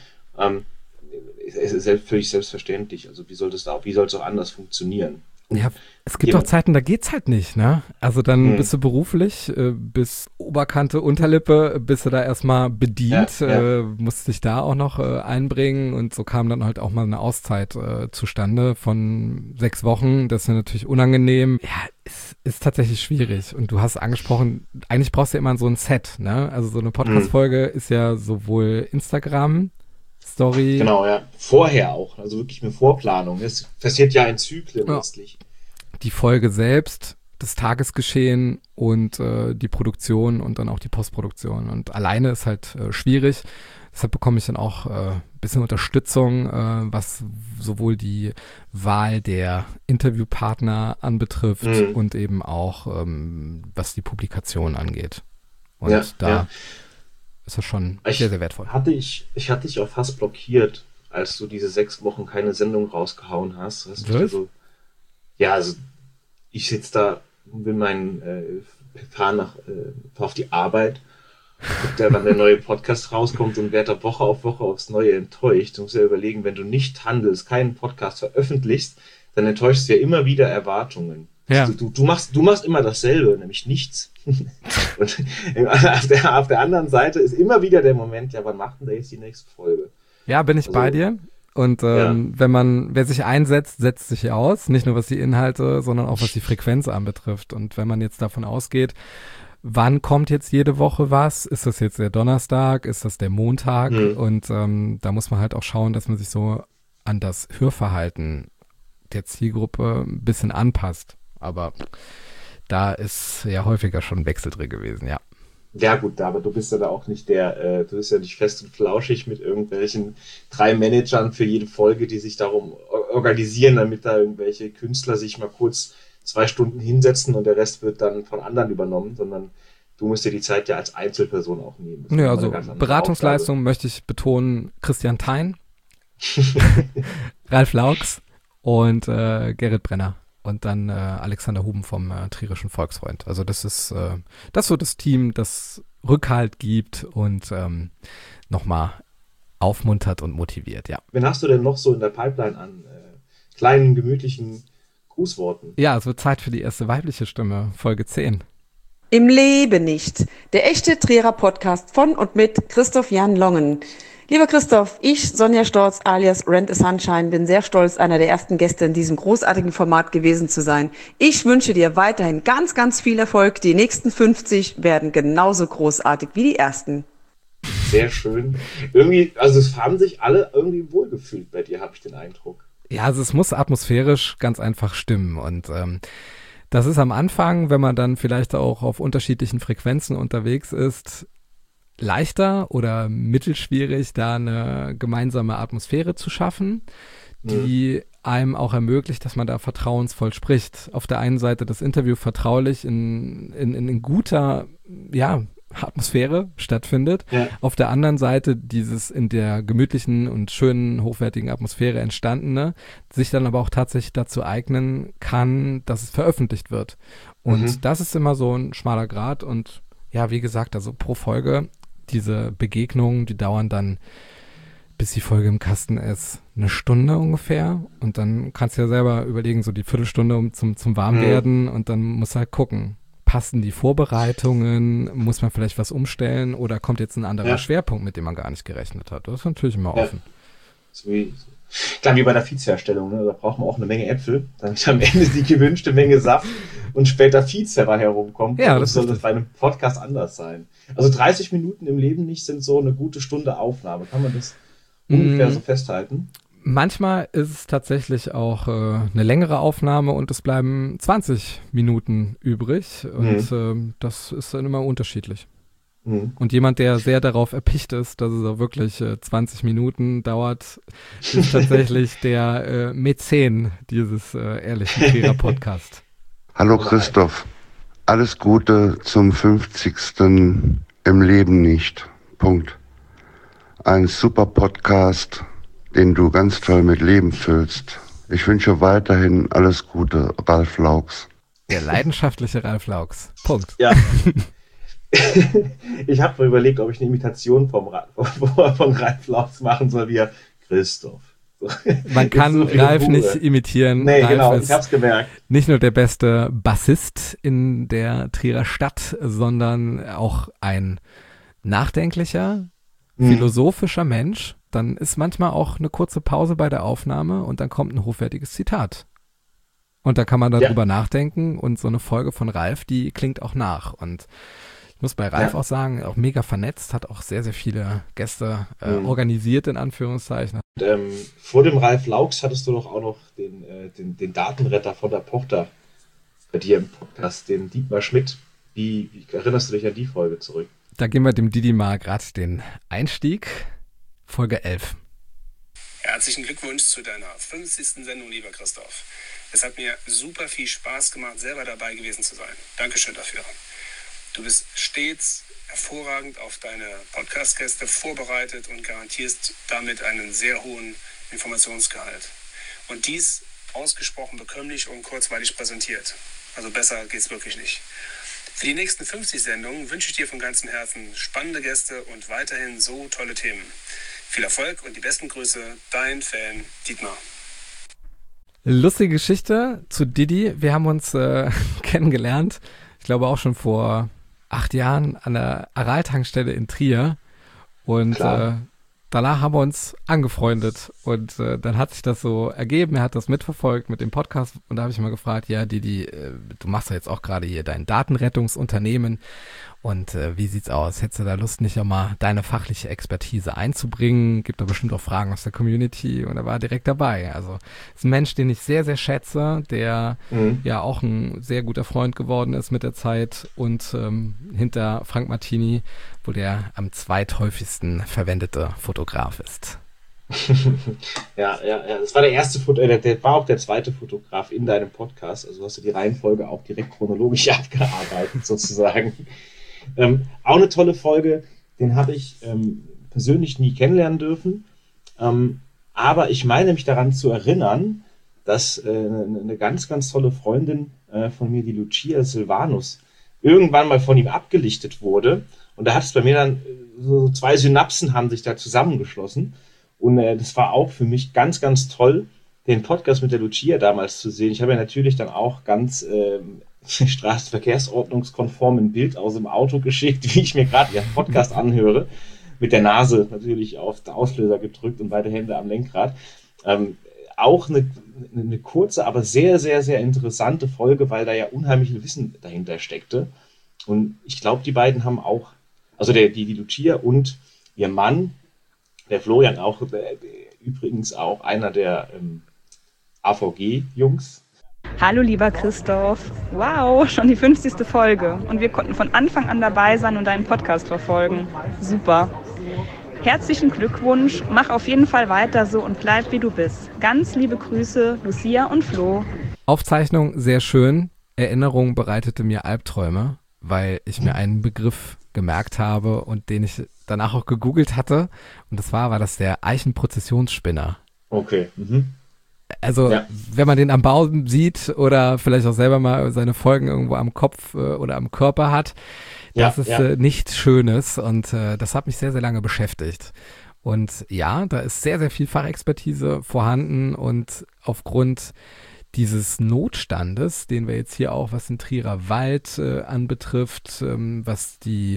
ist völlig selbstverständlich. Also, wie soll es auch anders funktionieren? Ja, es gibt auch Zeiten, da geht's halt nicht, ne? Also dann bist du beruflich, bis Oberkante, Unterlippe, bist du da erstmal bedient, musst dich da auch noch einbringen und so kam dann halt auch mal eine Auszeit zustande von 6 Wochen. Das ist ja natürlich unangenehm. Ja, es ist tatsächlich schwierig und du hast angesprochen, eigentlich brauchst du ja immer so ein Set, ne? Also so eine Podcast-Folge ist ja sowohl Instagram, Story. Genau, ja. Vorher auch, also wirklich eine Vorplanung. Es passiert ja in Zyklen letztlich. Die Folge selbst, das Tagesgeschehen und die Produktion und dann auch die Postproduktion. Und alleine ist halt schwierig. Deshalb bekomme ich dann auch ein bisschen Unterstützung, was sowohl die Wahl der Interviewpartner anbetrifft und eben auch was die Publikation angeht. Und ist das schon sehr, sehr wertvoll. Ich hatte dich auch fast blockiert, als du diese 6 Wochen keine Sendung rausgehauen hast. Also ich sitze da und will fahr auf die Arbeit, guck da, wann der neue Podcast rauskommt und werde da Woche auf Woche aufs Neue enttäuscht. Du musst ja überlegen, wenn du nicht handelst, keinen Podcast veröffentlichst, dann enttäuschst du ja immer wieder Erwartungen. Ja. Du machst immer dasselbe, nämlich nichts. Und auf der anderen Seite ist immer wieder der Moment, ja, wann macht denn der jetzt die nächste Folge? Ja, bin ich bei dir. Und wer sich einsetzt, setzt sich aus. Nicht nur was die Inhalte, sondern auch was die Frequenz anbetrifft. Und wenn man jetzt davon ausgeht, wann kommt jetzt jede Woche was? Ist das jetzt der Donnerstag? Ist das der Montag? Und da muss man halt auch schauen, dass man sich so an das Hörverhalten der Zielgruppe ein bisschen anpasst. Aber da ist ja häufiger schon ein Wechsel drin gewesen, ja. Ja gut, aber du bist ja da auch nicht du bist ja nicht fest und flauschig mit irgendwelchen 3 Managern für jede Folge, die sich darum organisieren, damit da irgendwelche Künstler sich mal kurz 2 Stunden hinsetzen und der Rest wird dann von anderen übernommen, sondern du musst dir die Zeit ja als Einzelperson auch nehmen. Ja, also Beratungsleistung möchte ich betonen, Christian Thein, Ralf Laux und Gerrit Brenner. Und dann Alexander Huben vom Trierischen Volksfreund. Also das ist so das Team, das Rückhalt gibt und nochmal aufmuntert und motiviert, ja. Wen hast du denn noch so in der Pipeline an kleinen, gemütlichen Grußworten? Ja, es wird Zeit für die erste weibliche Stimme, Folge 10. Im Leben nicht. Der echte Trierer Podcast von und mit Christoph Jan Longen. Lieber Christoph, ich, Sonja Storz alias Rent a Sunshine, bin sehr stolz, einer der ersten Gäste in diesem großartigen Format gewesen zu sein. Ich wünsche dir weiterhin ganz, ganz viel Erfolg. Die nächsten 50 werden genauso großartig wie die ersten. Sehr schön. Irgendwie, also es haben sich alle irgendwie wohlgefühlt bei dir, habe ich den Eindruck. Ja, also es muss atmosphärisch ganz einfach stimmen und das ist am Anfang, wenn man dann vielleicht auch auf unterschiedlichen Frequenzen unterwegs ist, leichter oder mittelschwierig, da eine gemeinsame Atmosphäre zu schaffen, die einem auch ermöglicht, dass man da vertrauensvoll spricht. Auf der einen Seite das Interview vertraulich in guter, ja, Atmosphäre stattfindet. Ja. Auf der anderen Seite dieses in der gemütlichen und schönen, hochwertigen Atmosphäre entstandene, sich dann aber auch tatsächlich dazu eignen kann, dass es veröffentlicht wird. Und das ist immer so ein schmaler Grat und ja, wie gesagt, also pro Folge diese Begegnungen, die dauern dann, bis die Folge im Kasten ist, 1 Stunde ungefähr. Und dann kannst du ja selber überlegen, so die Viertelstunde zum Warmwerden und dann musst du halt gucken, passen die Vorbereitungen, muss man vielleicht was umstellen oder kommt jetzt ein anderer Schwerpunkt, mit dem man gar nicht gerechnet hat. Das ist natürlich immer offen. Klar, wie bei der Viehzerstellung, ne? Da braucht man auch eine Menge Äpfel, damit am Ende die gewünschte Menge Saft und später Viehzerrer herumkommt. Ja, das soll das bei einem Podcast anders sein. Also 30 Minuten im Leben nicht sind so eine gute Stunde Aufnahme. Kann man das ungefähr so festhalten? Manchmal ist es tatsächlich auch eine längere Aufnahme und es bleiben 20 Minuten übrig und das ist dann immer unterschiedlich. Und jemand, der sehr darauf erpicht ist, dass es auch wirklich 20 Minuten dauert, ist tatsächlich der Mäzen dieses ehrlichen Trierer Podcast. Hallo Christoph, alles Gute zum 50. im Leben nicht. Punkt. Ein super Podcast, den du ganz toll mit Leben füllst. Ich wünsche weiterhin alles Gute, Ralf Laux. Der leidenschaftliche Ralf Laux. Punkt. Ja. Ich habe überlegt, ob ich eine Imitation von Ralf Laux machen soll, wie Christoph. So. Man kann so Ralf nicht imitieren. Nee, Ralf genau, ich hab's gemerkt. Nicht nur der beste Bassist in der Trierer Stadt, sondern auch ein nachdenklicher, philosophischer Mensch. Dann ist manchmal auch eine kurze Pause bei der Aufnahme und dann kommt ein hochwertiges Zitat. Und da kann man darüber nachdenken und so eine Folge von Ralf, die klingt auch nach. Und ich muss bei Ralf auch sagen, auch mega vernetzt, hat auch sehr, sehr viele Gäste organisiert, in Anführungszeichen. Und, vor dem Ralf Laux hattest du doch auch noch den Datenretter von der Pochter bei dir im Podcast, den Dietmar Schmidt. Wie erinnerst du dich an die Folge zurück? Da geben wir dem Didi mal gerade den Einstieg. Folge 11. Herzlichen Glückwunsch zu deiner 50. Sendung, lieber Christoph. Es hat mir super viel Spaß gemacht, selber dabei gewesen zu sein. Dankeschön dafür. Du bist stets hervorragend auf deine Podcast-Gäste vorbereitet und garantierst damit einen sehr hohen Informationsgehalt. Und dies ausgesprochen bekömmlich und kurzweilig präsentiert. Also besser geht's wirklich nicht. Für die nächsten 50 Sendungen wünsche ich dir von ganzem Herzen spannende Gäste und weiterhin so tolle Themen. Viel Erfolg und die besten Grüße, dein Fan Dietmar. Lustige Geschichte zu Didi. Wir haben uns kennengelernt, ich glaube auch schon vor 8 Jahren an der Aral-Tankstelle in Trier und danach haben wir uns angefreundet und dann hat sich das so ergeben, er hat das mitverfolgt mit dem Podcast und da habe ich mal gefragt, ja, du machst ja jetzt auch gerade hier dein Datenrettungsunternehmen und wie sieht's aus? Hättest du da Lust, nicht auch mal deine fachliche Expertise einzubringen? Gibt da bestimmt auch Fragen aus der Community und er war direkt dabei. Also ist ein Mensch, den ich sehr, sehr schätze, der ja auch ein sehr guter Freund geworden ist mit der Zeit und hinter Frank Martini wohl der am zweithäufigsten verwendete Fotograf ist. Ja, das war der erste der war auch der zweite Fotograf in deinem Podcast, also hast du die Reihenfolge auch direkt chronologisch abgearbeitet sozusagen. Auch eine tolle Folge, den habe ich persönlich nie kennenlernen dürfen, aber ich meine mich daran zu erinnern, dass eine ganz, ganz tolle Freundin von mir, die Lucia Silvanus, irgendwann mal von ihm abgelichtet wurde und da hat es bei mir dann so 2 Synapsen haben sich da zusammengeschlossen und das war auch für mich ganz, ganz toll, den Podcast mit der Lucia damals zu sehen. Ich habe ja natürlich dann auch ganz straßenverkehrsordnungskonform ein Bild aus dem Auto geschickt, wie ich mir gerade ihren Podcast anhöre, mit der Nase natürlich auf den Auslöser gedrückt und beide Hände am Lenkrad. Auch eine kurze, aber sehr, sehr, sehr interessante Folge, weil da ja unheimlich viel Wissen dahinter steckte. Und ich glaube, die beiden haben auch, also die Lucia und ihr Mann, der Florian, auch übrigens auch einer der AVG-Jungs. Hallo lieber Christoph, wow, schon die 50. Folge und wir konnten von Anfang an dabei sein und deinen Podcast verfolgen. Super. Herzlichen Glückwunsch, mach auf jeden Fall weiter so und bleib wie du bist. Ganz liebe Grüße, Lucia und Flo. Aufzeichnung sehr schön, Erinnerung bereitete mir Albträume, weil ich mir einen Begriff gemerkt habe und den ich danach auch gegoogelt hatte und war das der Eichenprozessionsspinner. Okay, Also, wenn man den am Baum sieht oder vielleicht auch selber mal seine Folgen irgendwo am Kopf oder am Körper hat, das ist nichts Schönes und das hat mich sehr, sehr lange beschäftigt. Und ja, da ist sehr, sehr viel Fachexpertise vorhanden und aufgrund dieses Notstandes, den wir jetzt hier auch, was den Trierer Wald anbetrifft, was die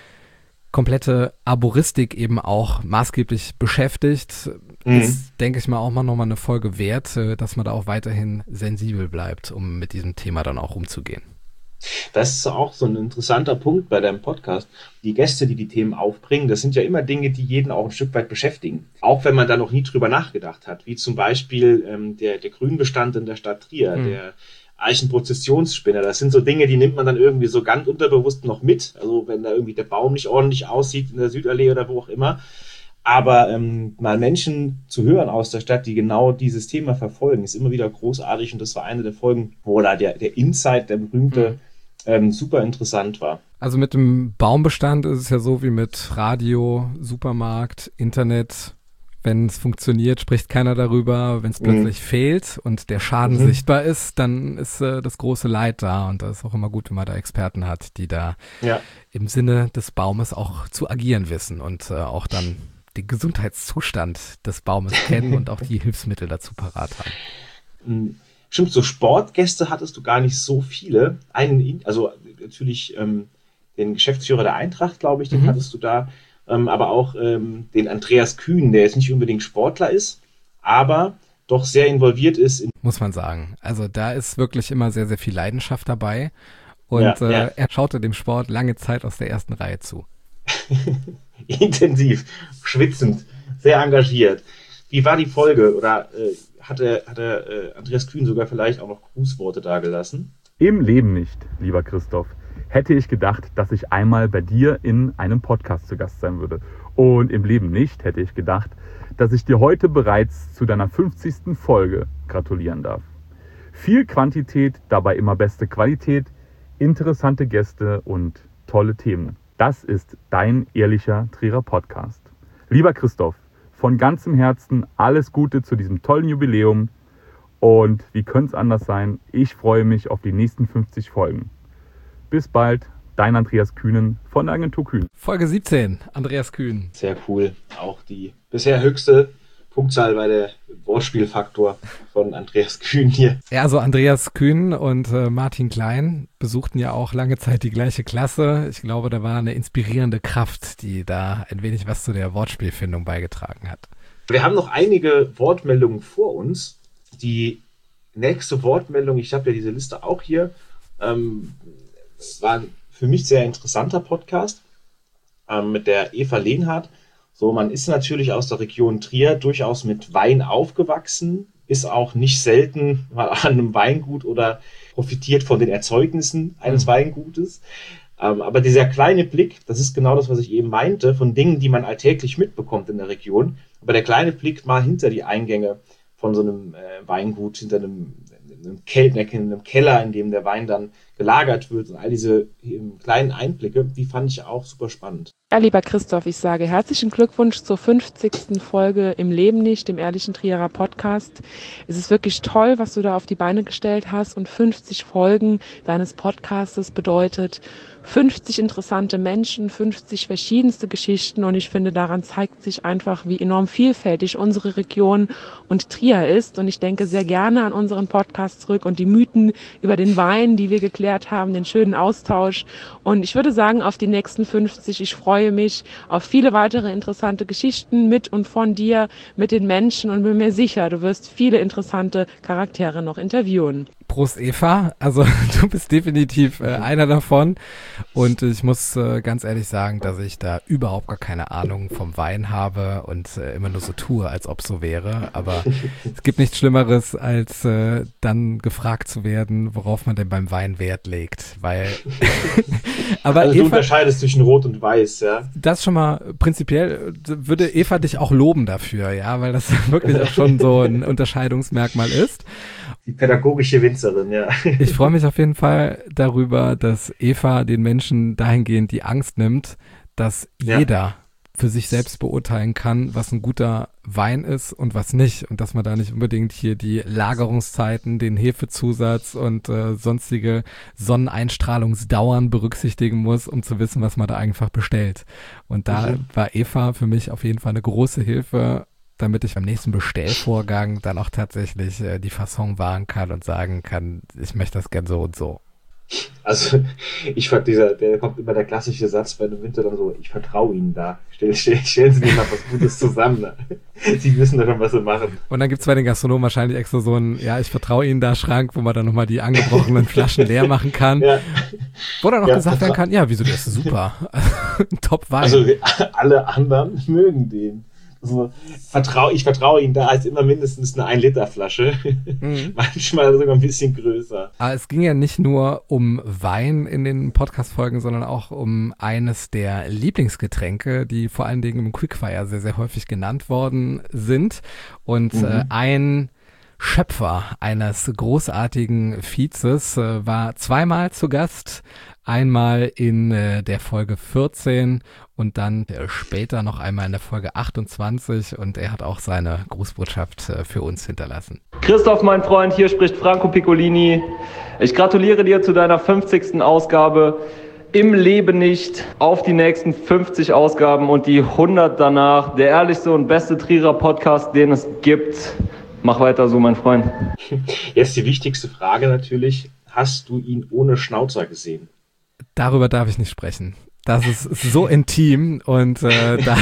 komplette Arboristik eben auch maßgeblich beschäftigt, ist, denke ich mal, auch mal nochmal eine Folge wert, dass man da auch weiterhin sensibel bleibt, um mit diesem Thema dann auch umzugehen. Das ist auch so ein interessanter Punkt bei deinem Podcast. Die Gäste, die Themen aufbringen, das sind ja immer Dinge, die jeden auch ein Stück weit beschäftigen. Auch wenn man da noch nie drüber nachgedacht hat, wie zum Beispiel der Grünbestand in der Stadt Trier, der Eichenprozessionsspinner. Das sind so Dinge, die nimmt man dann irgendwie so ganz unterbewusst noch mit. Also wenn da irgendwie der Baum nicht ordentlich aussieht in der Südallee oder wo auch immer. Aber mal Menschen zu hören aus der Stadt, die genau dieses Thema verfolgen, ist immer wieder großartig. Und das war eine der Folgen, wo da der Insight, der berühmte, super interessant war. Also mit dem Baumbestand ist es ja so wie mit Radio, Supermarkt, Internet. Wenn es funktioniert, spricht keiner darüber. Wenn es plötzlich fehlt und der Schaden sichtbar ist, dann ist das große Leid da. Und da ist auch immer gut, wenn man da Experten hat, die da im Sinne des Baumes auch zu agieren wissen und auch dann den Gesundheitszustand des Baumes kennen und auch die Hilfsmittel dazu parat haben. Stimmt, so Sportgäste hattest du gar nicht so viele. Also natürlich den Geschäftsführer der Eintracht, glaube ich, den hattest du da. Aber auch den Andreas Kühn, der jetzt nicht unbedingt Sportler ist, aber doch sehr involviert ist. Muss man sagen. Also da ist wirklich immer sehr, sehr viel Leidenschaft dabei. Und er schaute dem Sport lange Zeit aus der ersten Reihe zu. Intensiv, schwitzend, sehr engagiert. Wie war die Folge? Oder hat der Andreas Kühn sogar vielleicht auch noch Grußworte dagelassen? Im Leben nicht, lieber Christoph. Hätte ich gedacht, dass ich einmal bei dir in einem Podcast zu Gast sein würde. Und im Leben nicht hätte ich gedacht, dass ich dir heute bereits zu deiner 50. Folge gratulieren darf. Viel Quantität, dabei immer beste Qualität, interessante Gäste und tolle Themen. Das ist dein ehrlicher Trierer Podcast. Lieber Christoph, von ganzem Herzen alles Gute zu diesem tollen Jubiläum. Und wie könnte es anders sein? Ich freue mich auf die nächsten 50 Folgen. Bis bald, dein Andreas Kühnen von der Agentur Kühn. Folge 17, Andreas Kühn. Sehr cool. Auch die bisher höchste Punktzahl bei der Wortspielfaktor von Andreas Kühn hier. Ja, also Andreas Kühn und Martin Klein besuchten ja auch lange Zeit die gleiche Klasse. Ich glaube, da war eine inspirierende Kraft, die da ein wenig was zu der Wortspielfindung beigetragen hat. Wir haben noch einige Wortmeldungen vor uns. Die nächste Wortmeldung, ich habe ja diese Liste auch hier, war für mich sehr interessanter Podcast mit der Eva Lehnhardt. So, man ist natürlich aus der Region Trier durchaus mit Wein aufgewachsen, ist auch nicht selten mal an einem Weingut oder profitiert von den Erzeugnissen eines Weingutes. Aber dieser kleine Blick, das ist genau das, was ich eben meinte, von Dingen, die man alltäglich mitbekommt in der Region. Aber der kleine Blick mal hinter die Eingänge von so einem Weingut, hinter einem Keller, in dem der Wein dann gelagert wird und all diese kleinen Einblicke, die fand ich auch super spannend. Ja, lieber Christoph, ich sage herzlichen Glückwunsch zur 50. Folge im Leben nicht, dem ehrlichen Trierer Podcast. Es ist wirklich toll, was du da auf die Beine gestellt hast, und 50 Folgen deines Podcastes bedeutet 50 interessante Menschen, 50 verschiedenste Geschichten, und ich finde, daran zeigt sich einfach, wie enorm vielfältig unsere Region und Trier ist, und ich denke sehr gerne an unseren Podcast zurück und die Mythen über den Wein, die wir geklärt haben, den schönen Austausch, und ich würde sagen, auf die nächsten 50, ich freue mich auf viele weitere interessante Geschichten mit und von dir, mit den Menschen, und bin mir sicher, du wirst viele interessante Charaktere noch interviewen. Prost Eva, also du bist definitiv einer davon, und ich muss ganz ehrlich sagen, dass ich da überhaupt gar keine Ahnung vom Wein habe und immer nur so tue, als ob so wäre, aber es gibt nichts Schlimmeres, als dann gefragt zu werden, worauf man denn beim Wein Wert legt, weil aber also du Eva, unterscheidest zwischen Rot und Weiß, ja? Das schon mal prinzipiell, würde Eva dich auch loben dafür, ja, weil das wirklich auch schon so ein Unterscheidungsmerkmal ist. Die pädagogische Winzerin, ja. Ich freue mich auf jeden Fall darüber, dass Eva den Menschen dahingehend die Angst nimmt, dass jeder für sich selbst beurteilen kann, was ein guter Wein ist und was nicht. Und dass man da nicht unbedingt hier die Lagerungszeiten, den Hefezusatz und sonstige Sonneneinstrahlungsdauern berücksichtigen muss, um zu wissen, was man da einfach bestellt. Und da war Eva für mich auf jeden Fall eine große Hilfe, damit ich beim nächsten Bestellvorgang dann auch tatsächlich die Fasson wahren kann und sagen kann, ich möchte das gern so und so. Also ich fand der kommt immer der klassische Satz bei einem Winter dann so, ich vertraue Ihnen da. Stellen Sie mir mal was Gutes zusammen. Sie wissen doch schon, was Sie machen. Und dann gibt's bei den Gastronomen wahrscheinlich extra so einen, ich vertraue Ihnen da Schrank, wo man dann nochmal die angebrochenen Flaschen leer machen kann. Ja. Wo dann auch gesagt werden kann, wieso, der ist super. Top Wein. Also alle anderen mögen den. Also, ich vertraue Ihnen, da heißt immer mindestens eine 1-Liter-Flasche. Manchmal sogar ein bisschen größer. Aber es ging ja nicht nur um Wein in den Podcast-Folgen, sondern auch um eines der Lieblingsgetränke, die vor allen Dingen im Quickfire sehr, sehr häufig genannt worden sind. Und ein Schöpfer eines großartigen Vizes war zweimal zu Gast. Einmal in der Folge 14 und dann später noch einmal in der Folge 28, und er hat auch seine Grußbotschaft für uns hinterlassen. Christoph, mein Freund, hier spricht Franco Piccolini. Ich gratuliere dir zu deiner 50. Ausgabe. Im Leben nicht, auf die nächsten 50 Ausgaben und die 100 danach. Der ehrlichste und beste Trierer Podcast, den es gibt. Mach weiter so, mein Freund. Jetzt die wichtigste Frage natürlich. Hast du ihn ohne Schnauzer gesehen? Darüber darf ich nicht sprechen. Das ist so intim, und da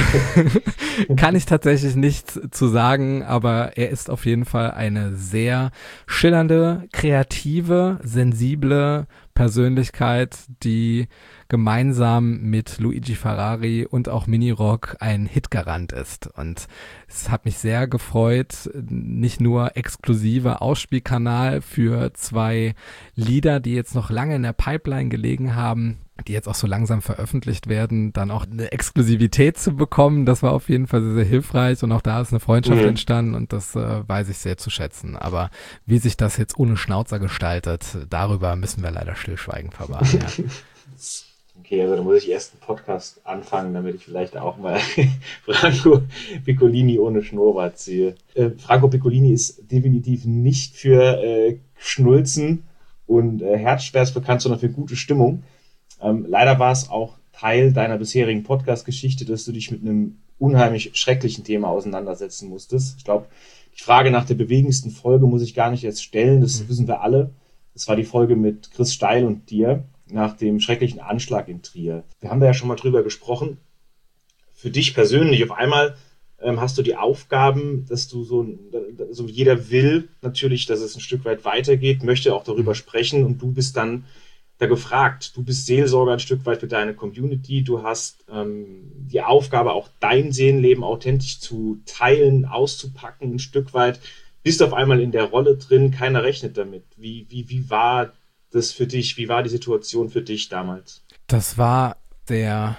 kann ich tatsächlich nichts zu sagen, aber er ist auf jeden Fall eine sehr schillernde, kreative, sensible Persönlichkeit, die gemeinsam mit Luigi Ferrari und auch Minirock ein Hitgarant ist. Und es hat mich sehr gefreut, nicht nur exklusiver Ausspielkanal für 2 Lieder, die jetzt noch lange in der Pipeline gelegen haben, die jetzt auch so langsam veröffentlicht werden, dann auch eine Exklusivität zu bekommen. Das war auf jeden Fall sehr, sehr hilfreich, und auch da ist eine Freundschaft entstanden, und das weiß ich sehr zu schätzen. Aber wie sich das jetzt ohne Schnauzer gestaltet, darüber müssen wir leider stillschweigend verwahren. Ja. Okay, also da muss ich erst einen Podcast anfangen, damit ich vielleicht auch mal Franco Piccolini ohne Schnurrbart ziehe. Franco Piccolini ist definitiv nicht für Schnulzen und Herzschmerz bekannt, sondern für gute Stimmung. Leider war es auch Teil deiner bisherigen Podcast-Geschichte, dass du dich mit einem unheimlich schrecklichen Thema auseinandersetzen musstest. Ich glaube, die Frage nach der bewegendsten Folge muss ich gar nicht jetzt stellen, das wissen wir alle. Das war die Folge mit Chris Steil und dir nach dem schrecklichen Anschlag in Trier. Wir haben da ja schon mal drüber gesprochen. Für dich persönlich, auf einmal hast du die Aufgaben, dass du so jeder will natürlich, dass es ein Stück weit weitergeht, möchte auch darüber sprechen und du bist dann da gefragt. Du bist Seelsorger ein Stück weit für deine Community. Du hast die Aufgabe, auch dein Seelenleben authentisch zu teilen, auszupacken, ein Stück weit. Bist auf einmal in der Rolle drin, keiner rechnet damit. Wie war das für dich? Wie war die Situation für dich damals? Das war sehr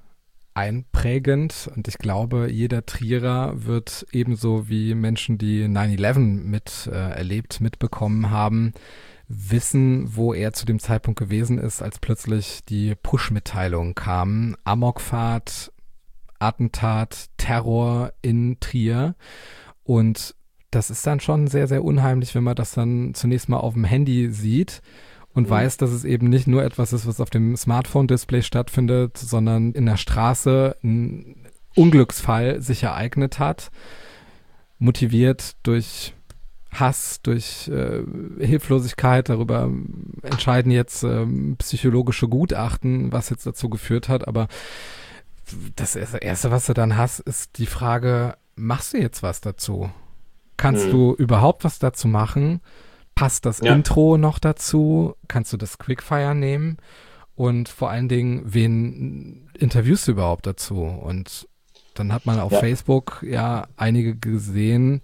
einprägend und ich glaube, jeder Trierer wird ebenso wie Menschen, die 9/11 mitbekommen haben, wissen, wo er zu dem Zeitpunkt gewesen ist, als plötzlich die Push-Mitteilung kam. Amokfahrt, Attentat, Terror in Trier. Und das ist dann schon sehr, sehr unheimlich, wenn man das dann zunächst mal auf dem Handy sieht und weiß, dass es eben nicht nur etwas ist, was auf dem Smartphone-Display stattfindet, sondern in der Straße ein Unglücksfall sich ereignet hat, motiviert durch Hass, durch Hilflosigkeit. Darüber entscheiden jetzt psychologische Gutachten, was jetzt dazu geführt hat. Aber das Erste, was du dann hast, ist die Frage, machst du jetzt was dazu? Kannst du überhaupt was dazu machen? Passt das Intro noch dazu? Kannst du das Quickfire nehmen? Und vor allen Dingen, wen interviewst du überhaupt dazu? Und dann hat man auf Facebook ja einige gesehen,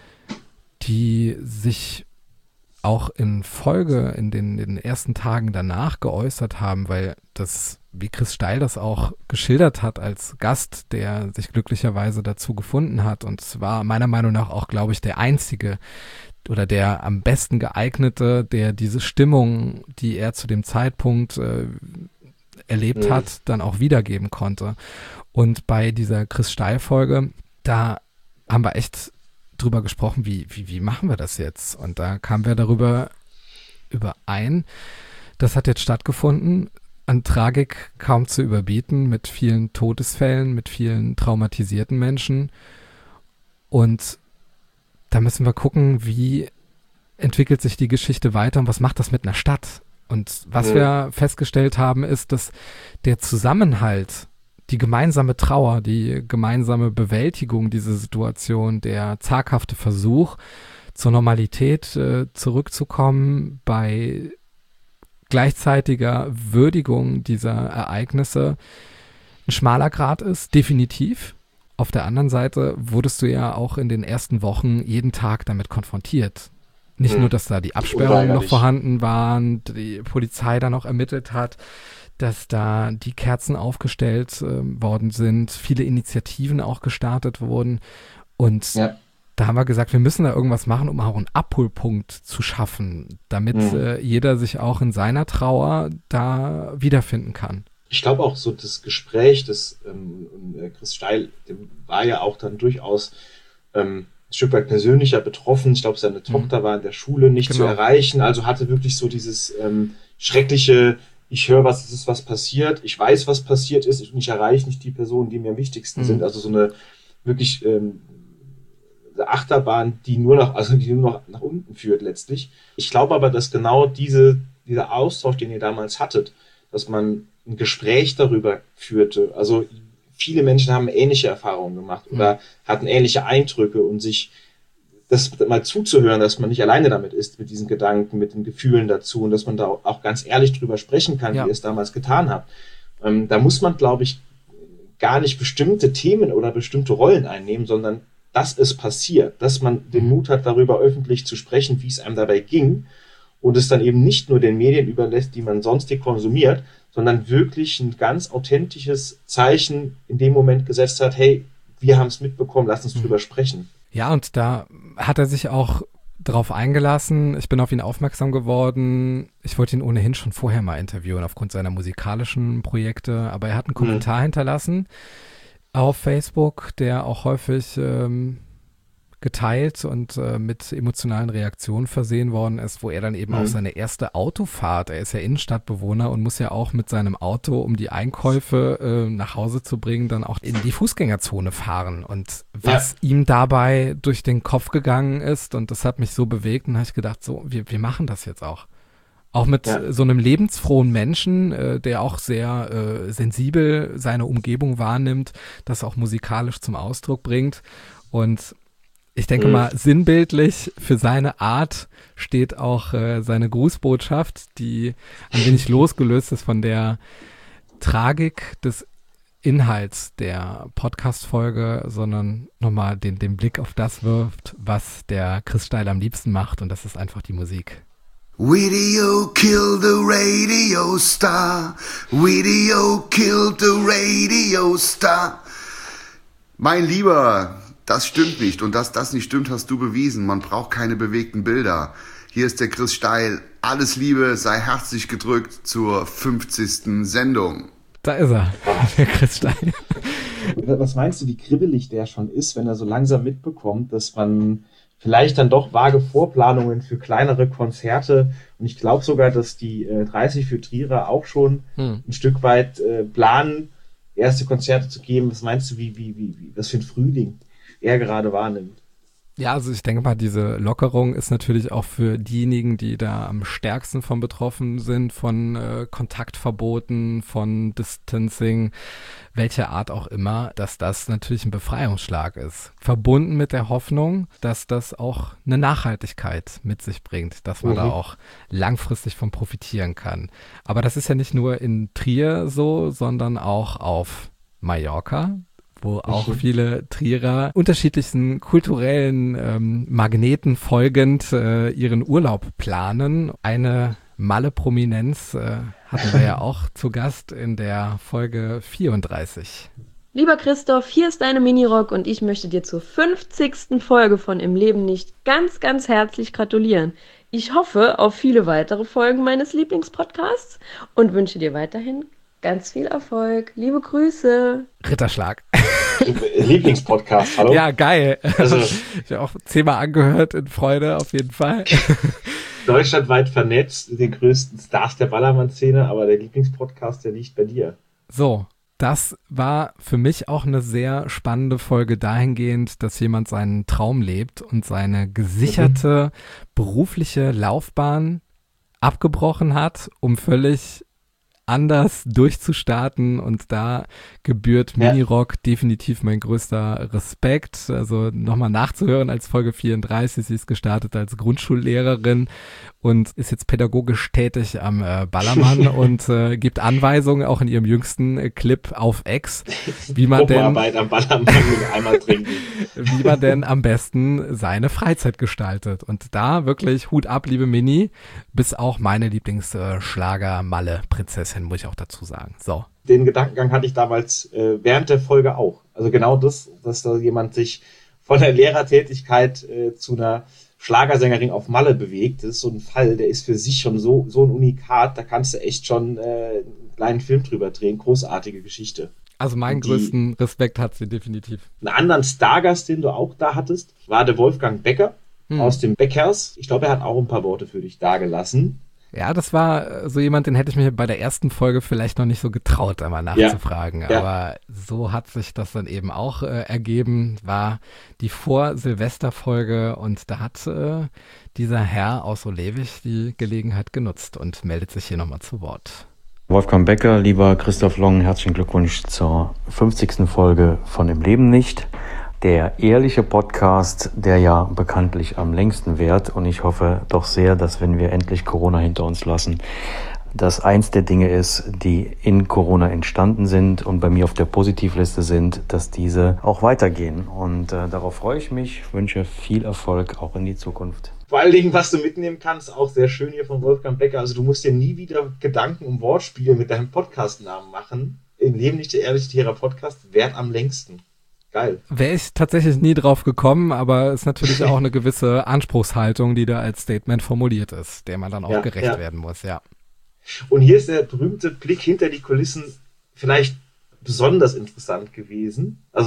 die sich auch in Folge in den ersten Tagen danach geäußert haben, weil das, wie Chris Steil das auch geschildert hat als Gast, der sich glücklicherweise dazu gefunden hat, und es war meiner Meinung nach auch, glaube ich, der einzige oder der am besten geeignete, der diese Stimmung, die er zu dem Zeitpunkt erlebt hat, dann auch wiedergeben konnte. Und bei dieser Chris Steil-Folge, da haben wir echt drüber gesprochen, wie machen wir das jetzt? Und da kamen wir darüber überein. Das hat jetzt stattgefunden, an Tragik kaum zu überbieten, mit vielen Todesfällen, mit vielen traumatisierten Menschen. Und da müssen wir gucken, wie entwickelt sich die Geschichte weiter und was macht das mit einer Stadt? Und was wir festgestellt haben, ist, dass der Zusammenhalt, die gemeinsame Trauer, die gemeinsame Bewältigung dieser Situation, der zaghafte Versuch, zur Normalität zurückzukommen, bei gleichzeitiger Würdigung dieser Ereignisse ein schmaler Grat ist, definitiv. Auf der anderen Seite wurdest du ja auch in den ersten Wochen jeden Tag damit konfrontiert. Nicht nur, dass da die Absperrungen noch vorhanden waren, die Polizei da noch ermittelt hat, dass da die Kerzen aufgestellt worden sind, viele Initiativen auch gestartet wurden. Und da haben wir gesagt, wir müssen da irgendwas machen, um auch einen Abholpunkt zu schaffen, damit jeder sich auch in seiner Trauer da wiederfinden kann. Ich glaube auch so das Gespräch, das Chris Steil, dem war ja auch dann durchaus ein Stück weit persönlicher betroffen. Ich glaube, seine Tochter war in der Schule nicht zu erreichen, also hatte wirklich so dieses schreckliche, ich höre, was passiert, ich weiß, was passiert ist und ich erreiche nicht die Personen, die mir am wichtigsten sind. Also so eine wirklich Achterbahn, die nur noch nach unten führt letztlich. Ich glaube aber, dass genau dieser Austausch, den ihr damals hattet, dass man ein Gespräch darüber führte. Also viele Menschen haben ähnliche Erfahrungen gemacht oder hatten ähnliche Eindrücke und sich das mal zuzuhören, dass man nicht alleine damit ist, mit diesen Gedanken, mit den Gefühlen dazu und dass man da auch ganz ehrlich drüber sprechen kann, wie ihr es damals getan habt. Da muss man, glaube ich, gar nicht bestimmte Themen oder bestimmte Rollen einnehmen, sondern dass es passiert, dass man den Mut hat, darüber öffentlich zu sprechen, wie es einem dabei ging und es dann eben nicht nur den Medien überlässt, die man sonst hier konsumiert, sondern wirklich ein ganz authentisches Zeichen in dem Moment gesetzt hat, hey, wir haben es mitbekommen, lass uns drüber sprechen. Ja, und da hat er sich auch drauf eingelassen. Ich bin auf ihn aufmerksam geworden. Ich wollte ihn ohnehin schon vorher mal interviewen, aufgrund seiner musikalischen Projekte, aber er hat einen Kommentar hinterlassen auf Facebook, der auch häufig geteilt und mit emotionalen Reaktionen versehen worden ist, wo er dann eben auch seine erste Autofahrt, er ist ja Innenstadtbewohner und muss ja auch mit seinem Auto, um die Einkäufe nach Hause zu bringen, dann auch in die Fußgängerzone fahren und was ihm dabei durch den Kopf gegangen ist, und das hat mich so bewegt, und habe ich gedacht, so, wir machen das jetzt auch. Auch mit so einem lebensfrohen Menschen, der auch sehr sensibel seine Umgebung wahrnimmt, das auch musikalisch zum Ausdruck bringt. Und ich denke mal, sinnbildlich für seine Art steht auch seine Grußbotschaft, die ein wenig losgelöst ist von der Tragik des Inhalts der Podcast-Folge, sondern nochmal den Blick auf das wirft, was der Chris Steil am liebsten macht, und das ist einfach die Musik. Video killed the radio star. Video killed the radio star. Mein Lieber, das stimmt nicht. Und dass das nicht stimmt, hast du bewiesen. Man braucht keine bewegten Bilder. Hier ist der Chris Steil. Alles Liebe, sei herzlich gedrückt zur 50. Sendung. Da ist er, der Chris Steil. Was meinst du, wie kribbelig der schon ist, wenn er so langsam mitbekommt, dass man vielleicht dann doch vage Vorplanungen für kleinere Konzerte, und ich glaube sogar, dass die 30 für Trierer auch schon ein Stück weit planen, erste Konzerte zu geben. Was meinst du, wie was für ein Frühling er gerade wahrnimmt? Ja, also ich denke mal, diese Lockerung ist natürlich auch für diejenigen, die da am stärksten von betroffen sind, von Kontaktverboten, von Distancing, welcher Art auch immer, dass das natürlich ein Befreiungsschlag ist. Verbunden mit der Hoffnung, dass das auch eine Nachhaltigkeit mit sich bringt, dass man da auch langfristig von profitieren kann. Aber das ist ja nicht nur in Trier so, sondern auch auf Mallorca, wo auch viele Trierer unterschiedlichsten kulturellen Magneten folgend ihren Urlaub planen. Eine Malle-Prominenz hatten wir ja auch zu Gast in der Folge 34. Lieber Christoph, hier ist deine Minirock und ich möchte dir zur 50. Folge von Im Leben nicht ganz, ganz herzlich gratulieren. Ich hoffe auf viele weitere Folgen meines Lieblingspodcasts und wünsche dir weiterhin ganz viel Erfolg. Liebe Grüße. Ritterschlag. Lieblingspodcast, hallo? Ja, geil. Also, ich habe auch 10-mal angehört in Freude, auf jeden Fall. Deutschlandweit vernetzt, den größten Stars der Ballermann-Szene, aber der Lieblingspodcast, der liegt bei dir. So, das war für mich auch eine sehr spannende Folge dahingehend, dass jemand seinen Traum lebt und seine gesicherte berufliche Laufbahn abgebrochen hat, um völlig anders durchzustarten, und da gebührt Minirock definitiv mein größter Respekt. Also nochmal nachzuhören als Folge 34, sie ist gestartet als Grundschullehrerin und ist jetzt pädagogisch tätig am Ballermann und gibt Anweisungen auch in ihrem jüngsten Clip auf X, wie man denn am Ballermann mit einmal trinken. Wie man denn am besten seine Freizeit gestaltet. Und da wirklich Hut ab, liebe Mini, bis auch meine Lieblingsschlager-Malle-Prinzessin, muss ich auch dazu sagen. So. Den Gedankengang hatte ich damals während der Folge auch. Also genau das, dass da jemand sich von der Lehrertätigkeit zu einer Schlagersängerin auf Malle bewegt. Das ist so ein Fall, der ist für sich schon so ein Unikat, da kannst du echt schon einen kleinen Film drüber drehen. Großartige Geschichte. Also meinen größten Respekt hat sie definitiv. Einen anderen Stargast, den du auch da hattest, war der Wolfgang Becker aus dem Beckers. Ich glaube, er hat auch ein paar Worte für dich dagelassen. Ja, das war so jemand, den hätte ich mir bei der ersten Folge vielleicht noch nicht so getraut, einmal nachzufragen. Ja. Aber so hat sich das dann eben auch ergeben, war die Vor-Silvester-Folge, und da hat dieser Herr aus Solewig die Gelegenheit genutzt und meldet sich hier nochmal zu Wort. Wolfgang Becker, lieber Christoph Long, herzlichen Glückwunsch zur 50. Folge von Im Leben nicht. Der ehrliche Podcast, der ja bekanntlich am längsten währt, und ich hoffe doch sehr, dass wenn wir endlich Corona hinter uns lassen, dass eins der Dinge ist, die in Corona entstanden sind und bei mir auf der Positivliste sind, dass diese auch weitergehen. Und darauf freue ich mich, wünsche viel Erfolg auch in die Zukunft. Vor allen Dingen, was du mitnehmen kannst, auch sehr schön hier von Wolfgang Becker. Also du musst dir nie wieder Gedanken um Wortspiele mit deinem Podcastnamen machen. Im Leben nicht der ehrliche Trierer Podcast währt am längsten. Geil. Wäre ich tatsächlich nie drauf gekommen, aber ist natürlich auch eine gewisse Anspruchshaltung, die da als Statement formuliert ist, der man dann auch gerecht werden muss, ja. Und hier ist der berühmte Blick hinter die Kulissen vielleicht besonders interessant gewesen. Also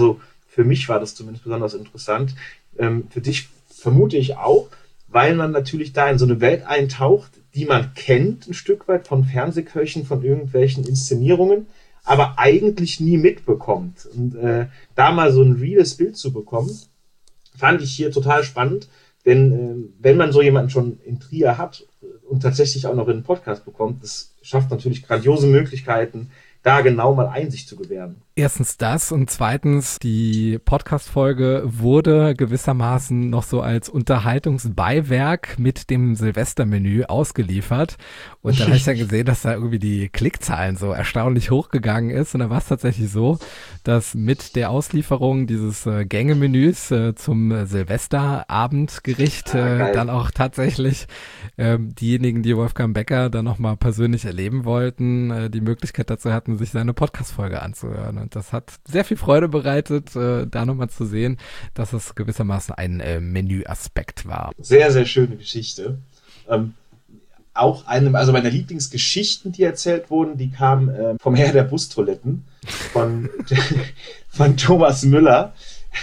Für mich war das zumindest besonders interessant. Für dich vermute ich auch, weil man natürlich da in so eine Welt eintaucht, die man kennt ein Stück weit von Fernsehköchen, von irgendwelchen Inszenierungen, aber eigentlich nie mitbekommt. Und da mal so ein reales Bild zu bekommen, fand ich hier total spannend, denn wenn man so jemanden schon in Trier hat und tatsächlich auch noch in einen Podcast bekommt, das schafft natürlich grandiose Möglichkeiten, da genau mal Einsicht zu gewähren. Erstens das und zweitens, die Podcast-Folge wurde gewissermaßen noch so als Unterhaltungsbeiwerk mit dem Silvestermenü ausgeliefert. Und dann habe ich dann gesehen, dass da irgendwie die Klickzahlen so erstaunlich hochgegangen ist. Und dann war es tatsächlich so, dass mit der Auslieferung dieses Gängemenüs zum Silvesterabendgericht dann auch tatsächlich diejenigen, die Wolfgang Becker dann nochmal persönlich erleben wollten, die Möglichkeit dazu hatten, sich seine Podcast-Folge anzuhören. Und das hat sehr viel Freude bereitet, da nochmal zu sehen, dass es gewissermaßen ein Menüaspekt war. Sehr, sehr schöne Geschichte. Auch also meine Lieblingsgeschichten, die erzählt wurden, die kamen vom Herr der Bustoiletten, von Thomas Müller.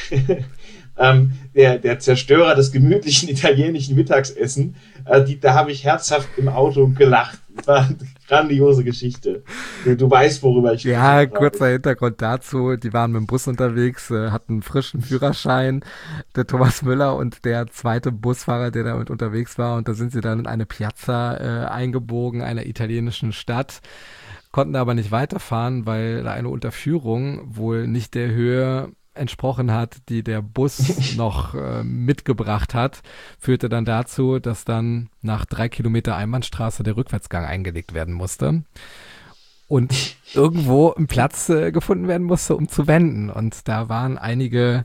Der Zerstörer des gemütlichen italienischen Mittagsessens, da habe ich herzhaft im Auto gelacht. War eine grandiose Geschichte. Du weißt, worüber ich spreche. Ja, kurzer Hintergrund dazu. Die waren mit dem Bus unterwegs, hatten einen frischen Führerschein, der Thomas Müller und der zweite Busfahrer, der damit unterwegs war. Und da sind sie dann in eine Piazza eingebogen, einer italienischen Stadt. Konnten aber nicht weiterfahren, weil da eine Unterführung wohl nicht der Höhe entsprochen hat, die der Bus noch mitgebracht hat, führte dann dazu, dass dann nach 3 Kilometer Einbahnstraße der Rückwärtsgang eingelegt werden musste und irgendwo ein Platz gefunden werden musste, um zu wenden. Und da waren einige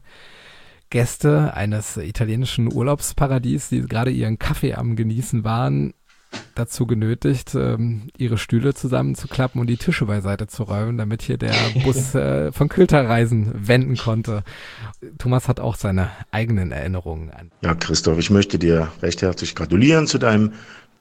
Gäste eines italienischen Urlaubsparadies, die gerade ihren Kaffee am Genießen waren, dazu genötigt, ihre Stühle zusammenzuklappen und die Tische beiseite zu räumen, damit hier der Bus von Külterreisen wenden konnte. Thomas hat auch seine eigenen Erinnerungen an. Ja, Christoph, ich möchte dir recht herzlich gratulieren zu deinem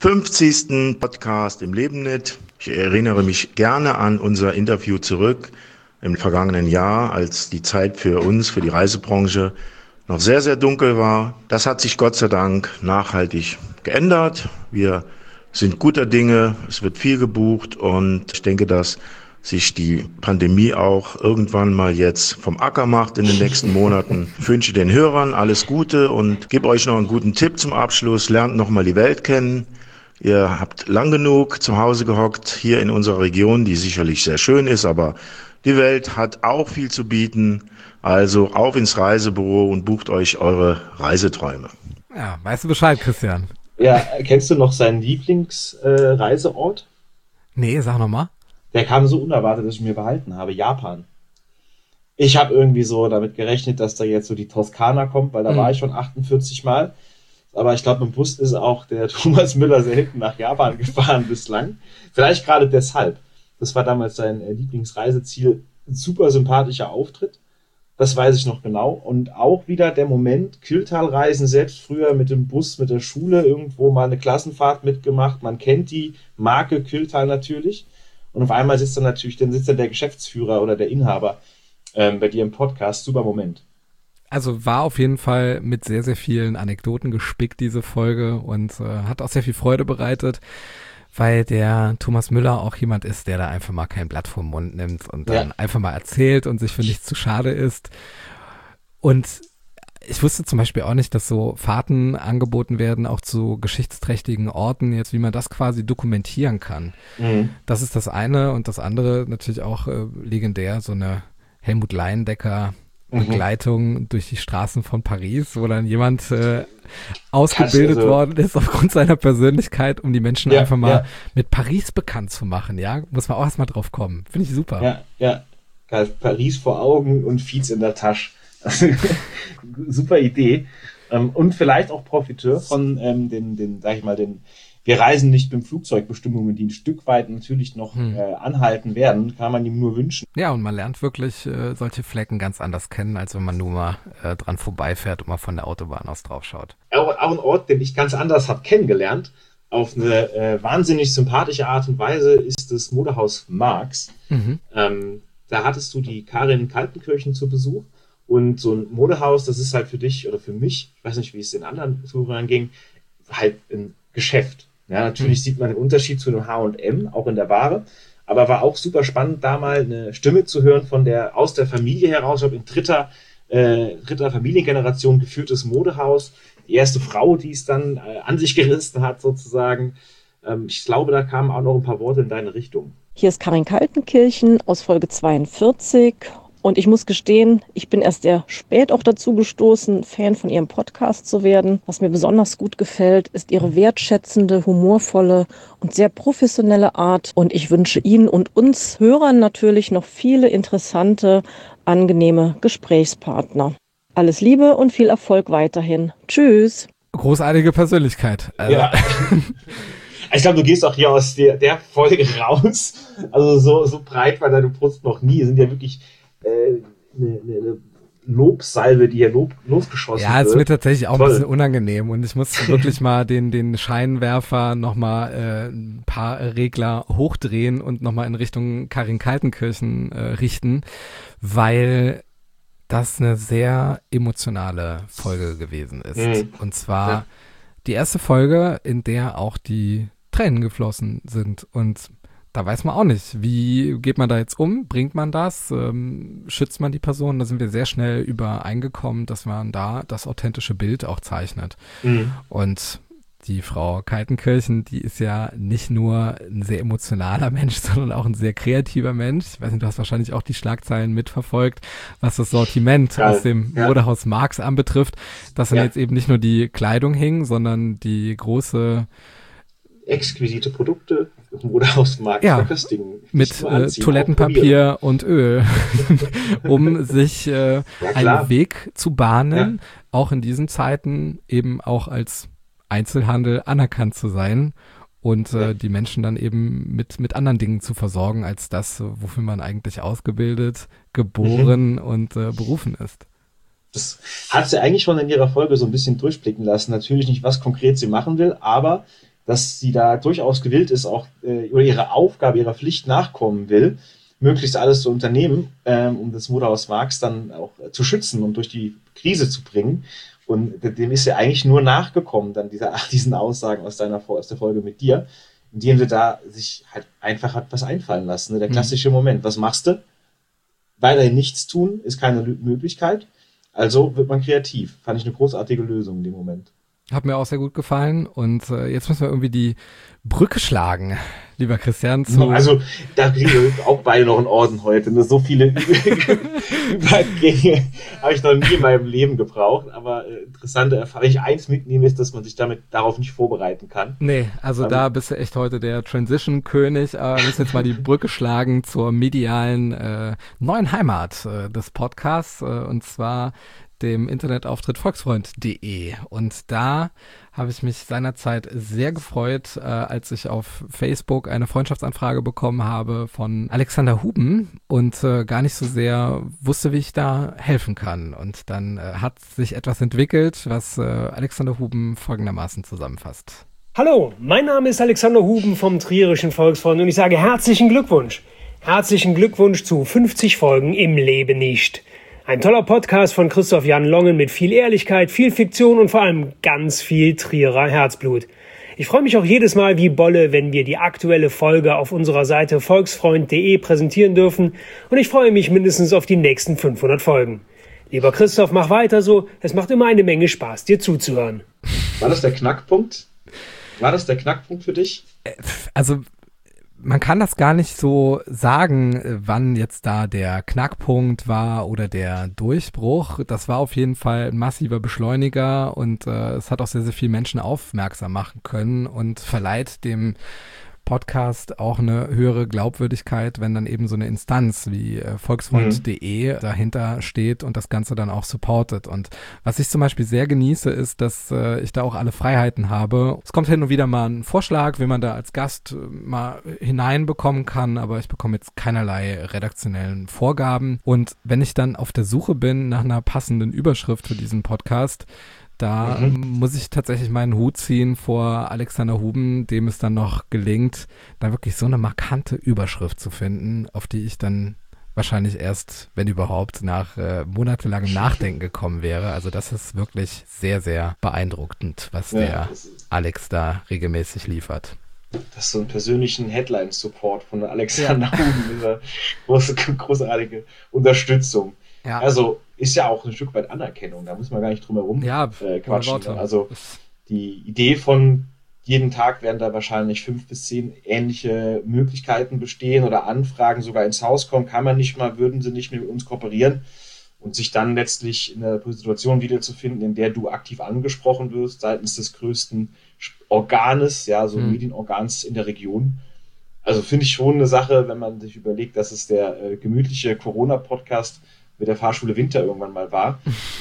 50. Podcast im Leben nicht. Ich erinnere mich gerne an unser Interview zurück im vergangenen Jahr, als die Zeit für uns, für die Reisebranche, noch sehr, sehr dunkel war. Das hat sich Gott sei Dank nachhaltig geändert. Wir sind guter Dinge, es wird viel gebucht und ich denke, dass sich die Pandemie auch irgendwann mal jetzt vom Acker macht in den nächsten Monaten. Ich wünsche den Hörern alles Gute und gebe euch noch einen guten Tipp zum Abschluss. Lernt nochmal die Welt kennen. Ihr habt lang genug zu Hause gehockt hier in unserer Region, die sicherlich sehr schön ist, aber die Welt hat auch viel zu bieten. Also auf ins Reisebüro und bucht euch eure Reiseträume. Ja, weißt du Bescheid, Christian? Ja, kennst du noch seinen Lieblingsreiseort? Nee, sag nochmal. Der kam so unerwartet, dass ich mir behalten habe. Japan. Ich habe irgendwie so damit gerechnet, dass da jetzt so die Toskana kommt, weil da war ich schon 48 Mal. Aber ich glaube, im Bus ist auch der Thomas Müller selten nach Japan gefahren bislang. Vielleicht gerade deshalb. Das war damals sein Lieblingsreiseziel. Ein super sympathischer Auftritt. Das weiß ich noch genau. Und auch wieder der Moment, Kylltal-Reisen, selbst früher mit dem Bus, mit der Schule, irgendwo mal eine Klassenfahrt mitgemacht. Man kennt die Marke Kylltal natürlich. Und auf einmal sitzt dann der Geschäftsführer oder der Inhaber bei dir im Podcast. Super Moment. Also war auf jeden Fall mit sehr, sehr vielen Anekdoten gespickt, diese Folge, und hat auch sehr viel Freude bereitet, weil der Thomas Müller auch jemand ist, der da einfach mal kein Blatt vom Mund nimmt und dann einfach mal erzählt und sich für nichts zu schade ist. Und ich wusste zum Beispiel auch nicht, dass so Fahrten angeboten werden, auch zu geschichtsträchtigen Orten, jetzt wie man das quasi dokumentieren kann. Mhm. Das ist das eine, und das andere natürlich auch legendär, so eine Helmut Leindecker Begleitung durch die Straßen von Paris, wo dann jemand ausgebildet worden ist aufgrund seiner Persönlichkeit, um die Menschen einfach mal mit Paris bekannt zu machen, ja? Muss man auch erstmal drauf kommen. Finde ich super. Ja. Paris vor Augen und Fietz in der Tasche. Super Idee. Und vielleicht auch Profiteur von den wir reisen nicht mit dem Flugzeug Bestimmungen, die ein Stück weit natürlich noch anhalten werden, kann man ihm nur wünschen. Ja, und man lernt wirklich solche Flecken ganz anders kennen, als wenn man nur mal dran vorbeifährt und mal von der Autobahn aus drauf schaut. Auch ein Ort, den ich ganz anders habe kennengelernt, auf eine wahnsinnig sympathische Art und Weise, ist das Modehaus Marx. Da hattest du die Karin Kaltenkirchen zu Besuch. Und so ein Modehaus, das ist halt für dich oder für mich, ich weiß nicht, wie es den anderen Zuhörern ging, halt ein Geschäft. Ja, natürlich sieht man den Unterschied zu einem H&M, auch in der Ware. Aber war auch super spannend, da mal eine Stimme zu hören aus der Familie heraus. Ich glaube, in dritter Familiengeneration geführtes Modehaus. Die erste Frau, die es dann an sich gerissen hat, sozusagen. Ich glaube, da kamen auch noch ein paar Worte in deine Richtung. Hier ist Karin Kaltenkirchen aus Folge 42. Und ich muss gestehen, ich bin erst sehr spät auch dazu gestoßen, Fan von ihrem Podcast zu werden. Was mir besonders gut gefällt, ist ihre wertschätzende, humorvolle und sehr professionelle Art. Und ich wünsche Ihnen und uns Hörern natürlich noch viele interessante, angenehme Gesprächspartner. Alles Liebe und viel Erfolg weiterhin. Tschüss. Großartige Persönlichkeit. Also. Ja. Ich glaube, du gehst auch hier aus der Folge raus. Also so breit war deine Brust noch nie. Es sind ja wirklich eine Lobsalve, die hier losgeschossen wird. Ja, ist mir tatsächlich auch ein bisschen unangenehm und ich muss wirklich mal den Scheinwerfer nochmal ein paar Regler hochdrehen und nochmal in Richtung Karin Kaltenkirchen richten, weil das eine sehr emotionale Folge gewesen ist. Und zwar die erste Folge, in der auch die Tränen geflossen sind und da weiß man auch nicht, wie geht man da jetzt um? Bringt man das? Schützt man die Person? Da sind wir sehr schnell übereingekommen, dass man da das authentische Bild auch zeichnet. Und die Frau Kaltenkirchen, die ist ja nicht nur ein sehr emotionaler Mensch, sondern auch ein sehr kreativer Mensch. Ich weiß nicht, du hast wahrscheinlich auch die Schlagzeilen mitverfolgt, was das Sortiment aus dem Modehaus Marx anbetrifft, dass dann jetzt eben nicht nur die Kleidung hing, sondern die große exquisite Produkte im Modehaus Marx verköstigen. Mit Toilettenpapier und Öl, um sich einen Weg zu bahnen, auch in diesen Zeiten eben auch als Einzelhandel anerkannt zu sein und die Menschen dann eben mit anderen Dingen zu versorgen, als das, wofür man eigentlich ausgebildet, geboren und berufen ist. Das hat sie eigentlich schon in ihrer Folge so ein bisschen durchblicken lassen. Natürlich nicht, was konkret sie machen will, aber dass sie da durchaus gewillt ist, auch oder ihrer Aufgabe, ihrer Pflicht nachkommen will, möglichst alles zu unternehmen, um das Modehaus Marx dann auch zu schützen und durch die Krise zu bringen. Und dem ist sie eigentlich nur nachgekommen, dann diesen Aussagen aus der Folge mit dir, indem sie da sich halt einfach hat was einfallen lassen. Ne? Der klassische Moment. Was machst du? Weiterhin nichts tun ist keine Möglichkeit. Also wird man kreativ. Fand ich eine großartige Lösung in dem Moment. Hat mir auch sehr gut gefallen und jetzt müssen wir irgendwie die Brücke schlagen, lieber Christian. Also da kriegen wir auch beide noch einen Orden heute. Ne? So viele Übergänge habe ich noch nie in meinem Leben gebraucht, aber interessante Erfahrung. Wenn ich eins mitnehme, ist, dass man sich darauf nicht vorbereiten kann. Nee, also da bist du echt heute der Transition-König, aber wir müssen jetzt mal die Brücke schlagen zur medialen neuen Heimat des Podcasts und zwar dem Internetauftritt volksfreund.de und da habe ich mich seinerzeit sehr gefreut, als ich auf Facebook eine Freundschaftsanfrage bekommen habe von Alexander Huben und gar nicht so sehr wusste, wie ich da helfen kann. Und dann hat sich etwas entwickelt, was Alexander Huben folgendermaßen zusammenfasst. Hallo, mein Name ist Alexander Huben vom Trierischen Volksfreund und ich sage herzlichen Glückwunsch. Herzlichen Glückwunsch zu 50 Folgen im Leben nicht. Ein toller Podcast von Christoph Jan Longen mit viel Ehrlichkeit, viel Fiktion und vor allem ganz viel Trierer Herzblut. Ich freue mich auch jedes Mal wie Bolle, wenn wir die aktuelle Folge auf unserer Seite volksfreund.de präsentieren dürfen und ich freue mich mindestens auf die nächsten 500 Folgen. Lieber Christoph, mach weiter so, es macht immer eine Menge Spaß, dir zuzuhören. War das der Knackpunkt? War das der Knackpunkt für dich? Also man kann das gar nicht so sagen, wann jetzt da der Knackpunkt war oder der Durchbruch. Das war auf jeden Fall ein massiver Beschleuniger und es hat auch sehr, sehr viele Menschen aufmerksam machen können und verleiht dem Podcast auch eine höhere Glaubwürdigkeit, wenn dann eben so eine Instanz wie volksfreund.de dahinter steht und das Ganze dann auch supportet. Und was ich zum Beispiel sehr genieße, ist, dass ich da auch alle Freiheiten habe. Es kommt hin und wieder mal ein Vorschlag, wie man da als Gast mal hineinbekommen kann, aber ich bekomme jetzt keinerlei redaktionellen Vorgaben. Und wenn ich dann auf der Suche bin nach einer passenden Überschrift für diesen Podcast, da muss ich tatsächlich meinen Hut ziehen vor Alexander Huben, dem es dann noch gelingt, da wirklich so eine markante Überschrift zu finden, auf die ich dann wahrscheinlich erst, wenn überhaupt, nach monatelangem Nachdenken gekommen wäre. Also das ist wirklich sehr, sehr beeindruckend, was der Alex da regelmäßig liefert. Das ist so einen persönlichen Headline-Support von Alexander Huben, dieser großartige Unterstützung. Ja. Also ist ja auch ein Stück weit Anerkennung, da muss man gar nicht drum herum quatschen. Also die Idee von jeden Tag werden da wahrscheinlich 5 bis 10 ähnliche Möglichkeiten bestehen oder Anfragen sogar ins Haus kommen, würden sie nicht mehr mit uns kooperieren und sich dann letztlich in einer Situation wiederzufinden, in der du aktiv angesprochen wirst seitens des größten Organes, Medienorgans in der Region. Also finde ich schon eine Sache, wenn man sich überlegt, dass es der gemütliche Corona-Podcast mit der Fahrschule Winter irgendwann mal war.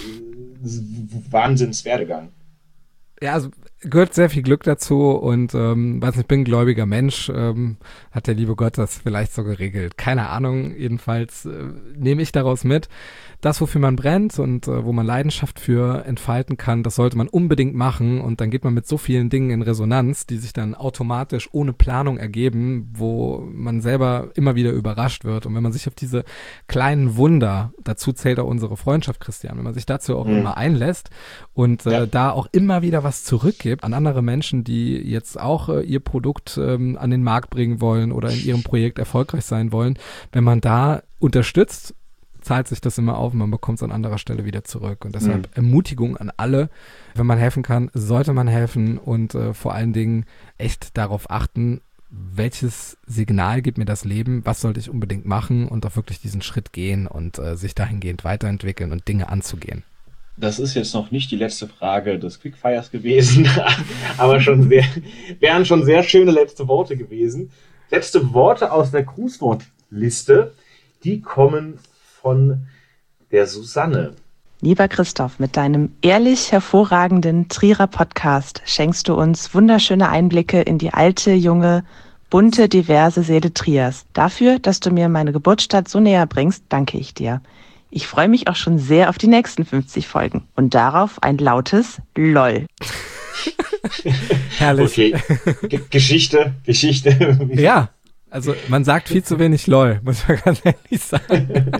Wahnsinnswerdegang. Ja, also gehört sehr viel Glück dazu und ich bin ein gläubiger Mensch, hat der liebe Gott das vielleicht so geregelt. Keine Ahnung, jedenfalls nehme ich daraus mit, das, wofür man brennt und wo man Leidenschaft für entfalten kann, das sollte man unbedingt machen und dann geht man mit so vielen Dingen in Resonanz, die sich dann automatisch ohne Planung ergeben, wo man selber immer wieder überrascht wird und wenn man sich auf diese kleinen Wunder, dazu zählt auch unsere Freundschaft, Christian, wenn man sich dazu auch immer einlässt und da auch immer wieder was zurückgibt an andere Menschen, die jetzt auch ihr Produkt an den Markt bringen wollen oder in ihrem Projekt erfolgreich sein wollen, wenn man da unterstützt, zahlt sich das immer auf und man bekommt es an anderer Stelle wieder zurück. Und deshalb Ermutigung an alle, wenn man helfen kann, sollte man helfen und vor allen Dingen echt darauf achten, welches Signal gibt mir das Leben, was sollte ich unbedingt machen und auch wirklich diesen Schritt gehen und sich dahingehend weiterentwickeln und Dinge anzugehen. Das ist jetzt noch nicht die letzte Frage des Quickfires gewesen, aber wären schon sehr schöne letzte Worte gewesen. Letzte Worte aus der Grußwortliste, die kommen von der Susanne. Lieber Christoph, mit deinem ehrlich hervorragenden Trierer Podcast schenkst du uns wunderschöne Einblicke in die alte, junge, bunte, diverse Seele Triers. Dafür, dass du mir meine Geburtsstadt so näher bringst, danke ich dir. Ich freue mich auch schon sehr auf die nächsten 50 Folgen und darauf ein lautes LOL. Herrlich. Okay, Geschichte. Ja, also man sagt viel zu wenig LOL, muss man ganz ehrlich sagen.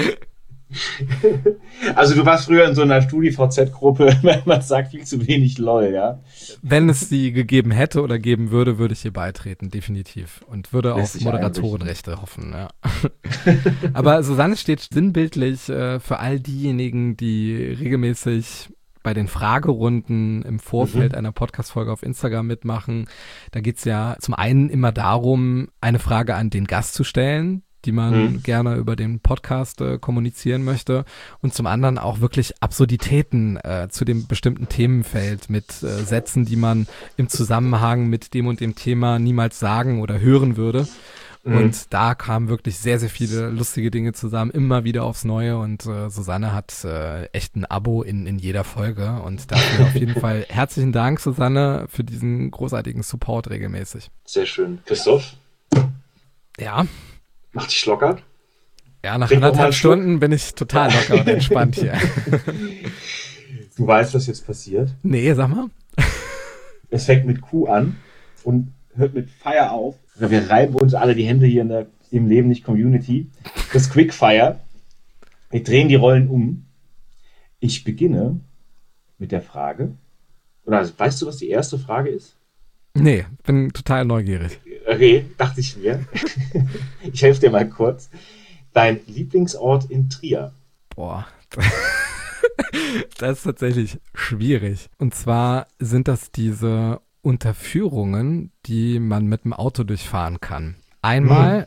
Also du warst früher in so einer StudiVZ-Gruppe, man sagt viel zu wenig LOL, ja? Wenn es sie gegeben hätte oder geben würde, würde ich ihr beitreten, definitiv. Und würde auf Moderatorenrechte hoffen, ja. Aber Susanne steht sinnbildlich für all diejenigen, die regelmäßig bei den Fragerunden im Vorfeld einer Podcast-Folge auf Instagram mitmachen. Da geht's ja zum einen immer darum, eine Frage an den Gast zu stellen, die man gerne über den Podcast kommunizieren möchte und zum anderen auch wirklich Absurditäten zu dem bestimmten Themenfeld mit Sätzen, die man im Zusammenhang mit dem und dem Thema niemals sagen oder hören würde. Und da kamen wirklich sehr, sehr viele lustige Dinge zusammen, immer wieder aufs Neue und Susanne hat echt ein Abo in jeder Folge und dafür auf jeden Fall herzlichen Dank, Susanne, für diesen großartigen Support regelmäßig. Sehr schön. Christoph? Ja? Mach dich locker. Ja, nach 1,5 Stunden bin ich total locker und entspannt hier. Du weißt, was jetzt passiert? Nee, sag mal. Es fängt mit Q an und hört mit Fire auf. Wir reiben uns alle die Hände hier in der Im Leben nicht Community. Das Quickfire. Wir drehen die Rollen um. Ich beginne mit der Frage. Oder weißt du, was die erste Frage ist? Nee, bin total neugierig. Okay, dachte ich mir. Ich helfe dir mal kurz. Dein Lieblingsort in Trier? Boah, das ist tatsächlich schwierig. Und zwar sind das diese Unterführungen, die man mit dem Auto durchfahren kann. Einmal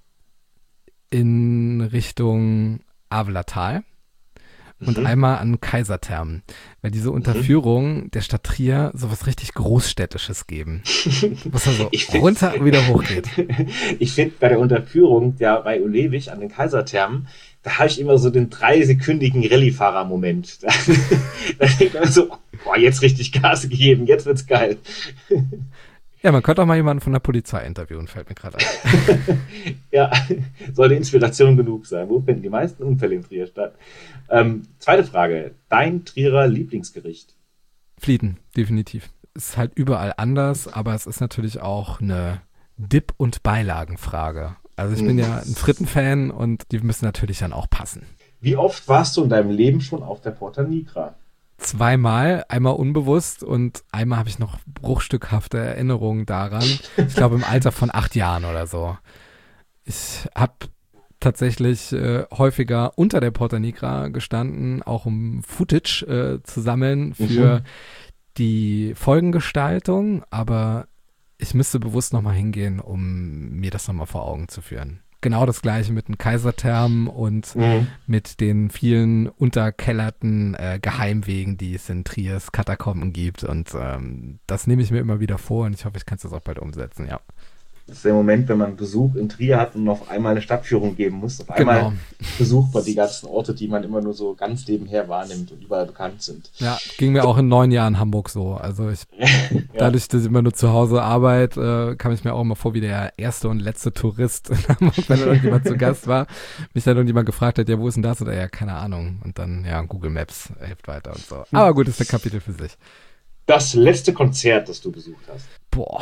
in Richtung Avelatal und einmal an Kaiserthermen, weil diese Unterführungen der Stadt Trier sowas richtig Großstädtisches geben. Was also runter und wieder hochgeht. Ich finde bei der Unterführung bei Ulewig an den Kaiserthermen, da habe ich immer so den 3-sekündigen Rallye-Fahrer-Moment. Da denkt man so, boah, jetzt richtig Gas gegeben, jetzt wird's geil. Ja, man könnte auch mal jemanden von der Polizei interviewen, fällt mir gerade ein. Ja, sollte Inspiration genug sein. Wo finden die meisten Unfälle in Trier statt? Zweite Frage. Dein Trierer Lieblingsgericht? Flieten, definitiv. Ist halt überall anders, aber es ist natürlich auch eine Dip- und Beilagenfrage. Also ich bin ja ein Fritten-Fan und die müssen natürlich dann auch passen. Wie oft warst du in deinem Leben schon auf der Porta Nigra? 2-mal, einmal unbewusst und einmal habe ich noch bruchstückhafte Erinnerungen daran. Ich glaube im Alter von 8 Jahren oder so. Ich habe tatsächlich häufiger unter der Porta Nigra gestanden, auch um Footage zu sammeln für die Folgengestaltung, aber ich müsste bewusst nochmal hingehen, um mir das nochmal vor Augen zu führen. Genau das gleiche mit den Kaiserthermen und mit den vielen unterkellerten Geheimwegen, die es in Triers Katakomben gibt. Und das nehme ich mir immer wieder vor und ich hoffe, ich kann es das auch bald umsetzen, ja. Das ist der Moment, wenn man Besuch in Trier hat und auf einmal eine Stadtführung geben muss. Auf einmal besucht man die ganzen Orte, die man immer nur so ganz nebenher wahrnimmt und überall bekannt sind. Ja, ging mir auch in 9 Jahren Hamburg so. Also dadurch, dass ich immer nur zu Hause arbeite, kam ich mir auch immer vor wie der erste und letzte Tourist in Hamburg, wenn irgendjemand zu Gast war. Mich dann irgendjemand gefragt hat, ja, wo ist denn das? Oder ja, keine Ahnung. Und dann, ja, Google Maps hilft weiter und so. Aber gut, ist ein Kapitel für sich. Das letzte Konzert, das du besucht hast. Boah.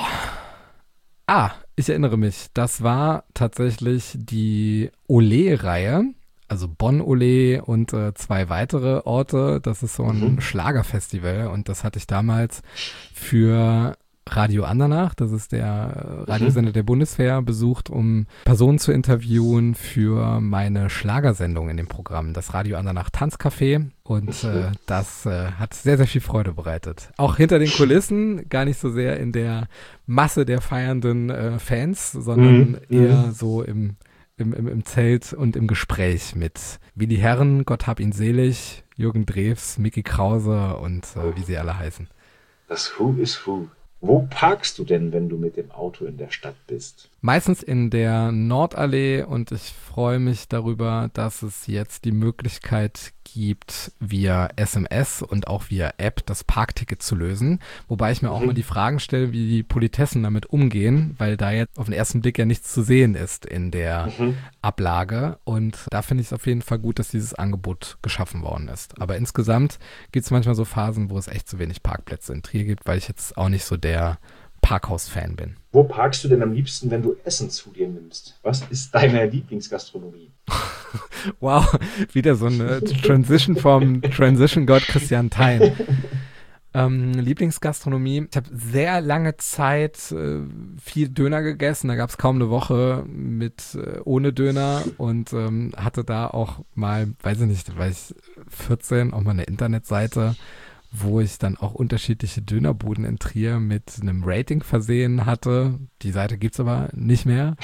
Ich erinnere mich, das war tatsächlich die Olé-Reihe, also Bonn-Olé und 2 weitere Orte. Das ist so ein Schlagerfestival und das hatte ich damals für Radio Andernach, das ist der Radiosender der Bundeswehr, besucht, um Personen zu interviewen für meine Schlagersendung in dem Programm, das Radio Andernach Tanzcafé. Und das hat sehr, sehr viel Freude bereitet. Auch hinter den Kulissen, gar nicht so sehr in der Masse der feiernden Fans, sondern eher so im Zelt und im Gespräch mit Willi Herren, Gott hab ihn selig, Jürgen Drews, Micky Krause und wie sie alle heißen. Das Who is Who. Wo parkst du denn, wenn du mit dem Auto in der Stadt bist? Meistens in der Nordallee und ich freue mich darüber, dass es jetzt die Möglichkeit gibt, via SMS und auch via App das Parkticket zu lösen. Wobei ich mir auch mal die Fragen stelle, wie die Politessen damit umgehen, weil da jetzt auf den ersten Blick ja nichts zu sehen ist in der Ablage. Und da finde ich es auf jeden Fall gut, dass dieses Angebot geschaffen worden ist. Aber insgesamt gibt es manchmal so Phasen, wo es echt zu wenig Parkplätze in Trier gibt, weil ich jetzt auch nicht so der Parkhaus-Fan bin. Wo parkst du denn am liebsten, wenn du Essen zu dir nimmst? Was ist deine Lieblingsgastronomie? Wow, wieder so eine Transition vom Transition-Gott Christian Thein. Lieblingsgastronomie. Ich habe sehr lange Zeit viel Döner gegessen. Da gab es kaum eine Woche mit ohne Döner und hatte da auch mal, weiß ich nicht, war ich 14, auch mal eine Internetseite, wo ich dann auch unterschiedliche Dönerbuden in Trier mit einem Rating versehen hatte. Die Seite gibt's aber nicht mehr.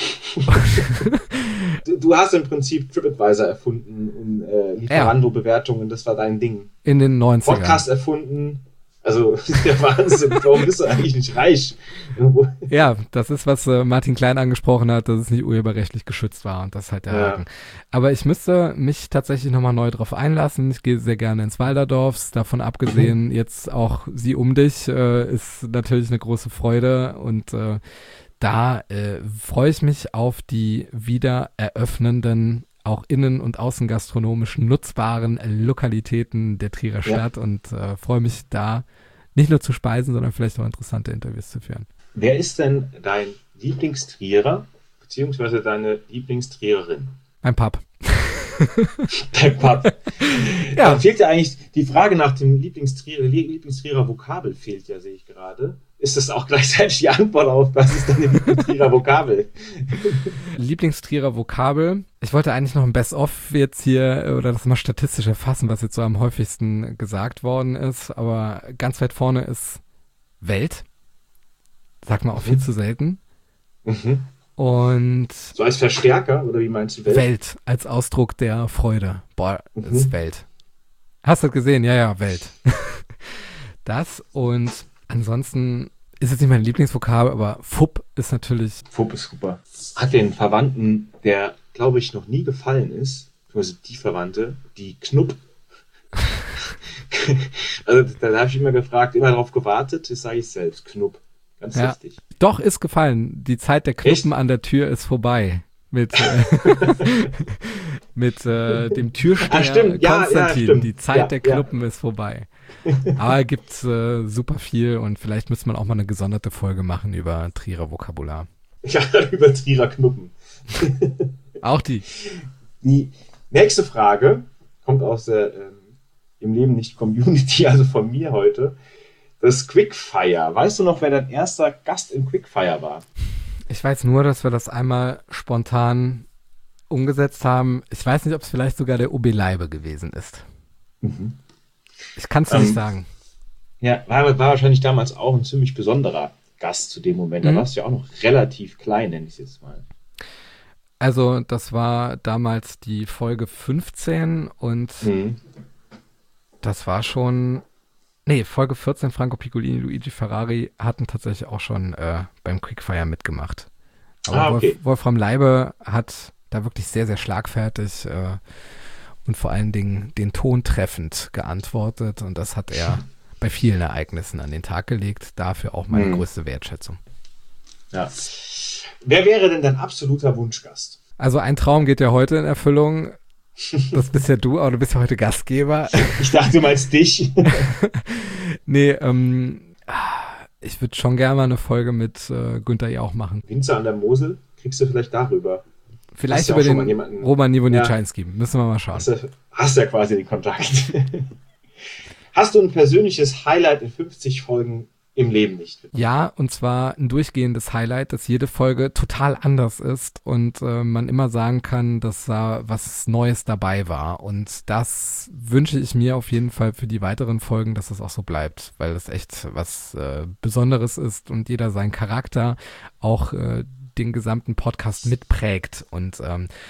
Du hast im Prinzip TripAdvisor erfunden und Lieferando-Bewertungen, das war dein Ding. In den 90ern. Podcast erfunden. Also, der Wahnsinn. Warum bist du eigentlich nicht reich? Ja, das ist, was Martin Klein angesprochen hat, dass es nicht urheberrechtlich geschützt war und das ist halt der Haken. Aber ich müsste mich tatsächlich nochmal neu drauf einlassen. Ich gehe sehr gerne ins Walderdorfs. Davon abgesehen, jetzt auch Sie um dich ist natürlich eine große Freude und da freue ich mich auf die wieder eröffnenden auch innen- und außengastronomischen nutzbaren Lokalitäten der Trierer Stadt und freue mich da nicht nur zu speisen, sondern vielleicht auch interessante Interviews zu führen. Wer ist denn dein Lieblingstrierer beziehungsweise deine Lieblingstriererin? Mein Pap. Dein Pap. Ja. Da fehlt ja eigentlich die Frage nach dem Lieblingstrierer Vokabel fehlt ja, sehe ich gerade. Ist das auch gleichzeitig die Antwort auf, was ist deine Lieblingstrierer Vokabel? Lieblingstrierer Vokabel. Ich wollte eigentlich noch ein Best-of jetzt hier oder das mal statistisch erfassen, was jetzt so am häufigsten gesagt worden ist. Aber ganz weit vorne ist Welt. Sagt man auch viel zu selten. Und so als Verstärker, oder wie meinst du Welt? Welt als Ausdruck der Freude. Boah, das ist Welt. Hast du das gesehen? Ja, Welt. Das und ansonsten ist jetzt nicht mein Lieblingsvokabel, aber Fupp ist natürlich... Fupp ist super. Hat den Verwandten, der, glaube ich, noch nie gefallen ist, also die Verwandte, die Knupp. Also da habe ich immer gefragt, immer darauf gewartet, das sage ich selbst, Knupp. Ganz lustig. Doch, ist gefallen. Die Zeit der Knuppen an der Tür ist vorbei. Mit dem Türsteher Konstantin. Die Zeit der Knuppen ist vorbei. Aber gibt super viel und vielleicht müsste man auch mal eine gesonderte Folge machen über Trierer Vokabular. Ich habe gerade über Trierer Knuppen. Auch die. Die nächste Frage kommt aus der Im Leben nicht Community, also von mir heute. Das Quickfire. Weißt du noch, wer dein erster Gast im Quickfire war? Ich weiß nur, dass wir das einmal spontan umgesetzt haben. Ich weiß nicht, ob es vielleicht sogar der Ubi Leibe gewesen ist. Mhm. Ich kann es nicht sagen. Ja, war wahrscheinlich damals auch ein ziemlich besonderer Gast zu dem Moment. Da warst du ja auch noch relativ klein, nenne ich es jetzt mal. Also das war damals die Folge 15 und das war schon, Folge 14, Franco Piccolini, Luigi Ferrari hatten tatsächlich auch schon beim Quickfire mitgemacht. Aber okay. Wolfram Leibe hat da wirklich sehr, sehr schlagfertig und vor allen Dingen den Ton treffend geantwortet und das hat er bei vielen Ereignissen an den Tag gelegt. Dafür auch meine größte Wertschätzung. Ja. Wer wäre denn dein absoluter Wunschgast? Also ein Traum geht ja heute in Erfüllung. Das bist ja du, aber du bist ja heute Gastgeber. Ich dachte, du meinst dich. Nee, ich würde schon gerne mal eine Folge mit Günther Jauch machen. Winzer an der Mosel? Kriegst du vielleicht darüber? Vielleicht über den Roman Nivonitschanski. Müssen wir mal schauen. Hast ja quasi den Kontakt. Hast du ein persönliches Highlight in 50 Folgen im Leben nicht? Ja, und zwar ein durchgehendes Highlight, dass jede Folge total anders ist und man immer sagen kann, dass da was Neues dabei war. Und das wünsche ich mir auf jeden Fall für die weiteren Folgen, dass das auch so bleibt, weil das echt was Besonderes ist und jeder seinen Charakter auch den gesamten Podcast mitprägt und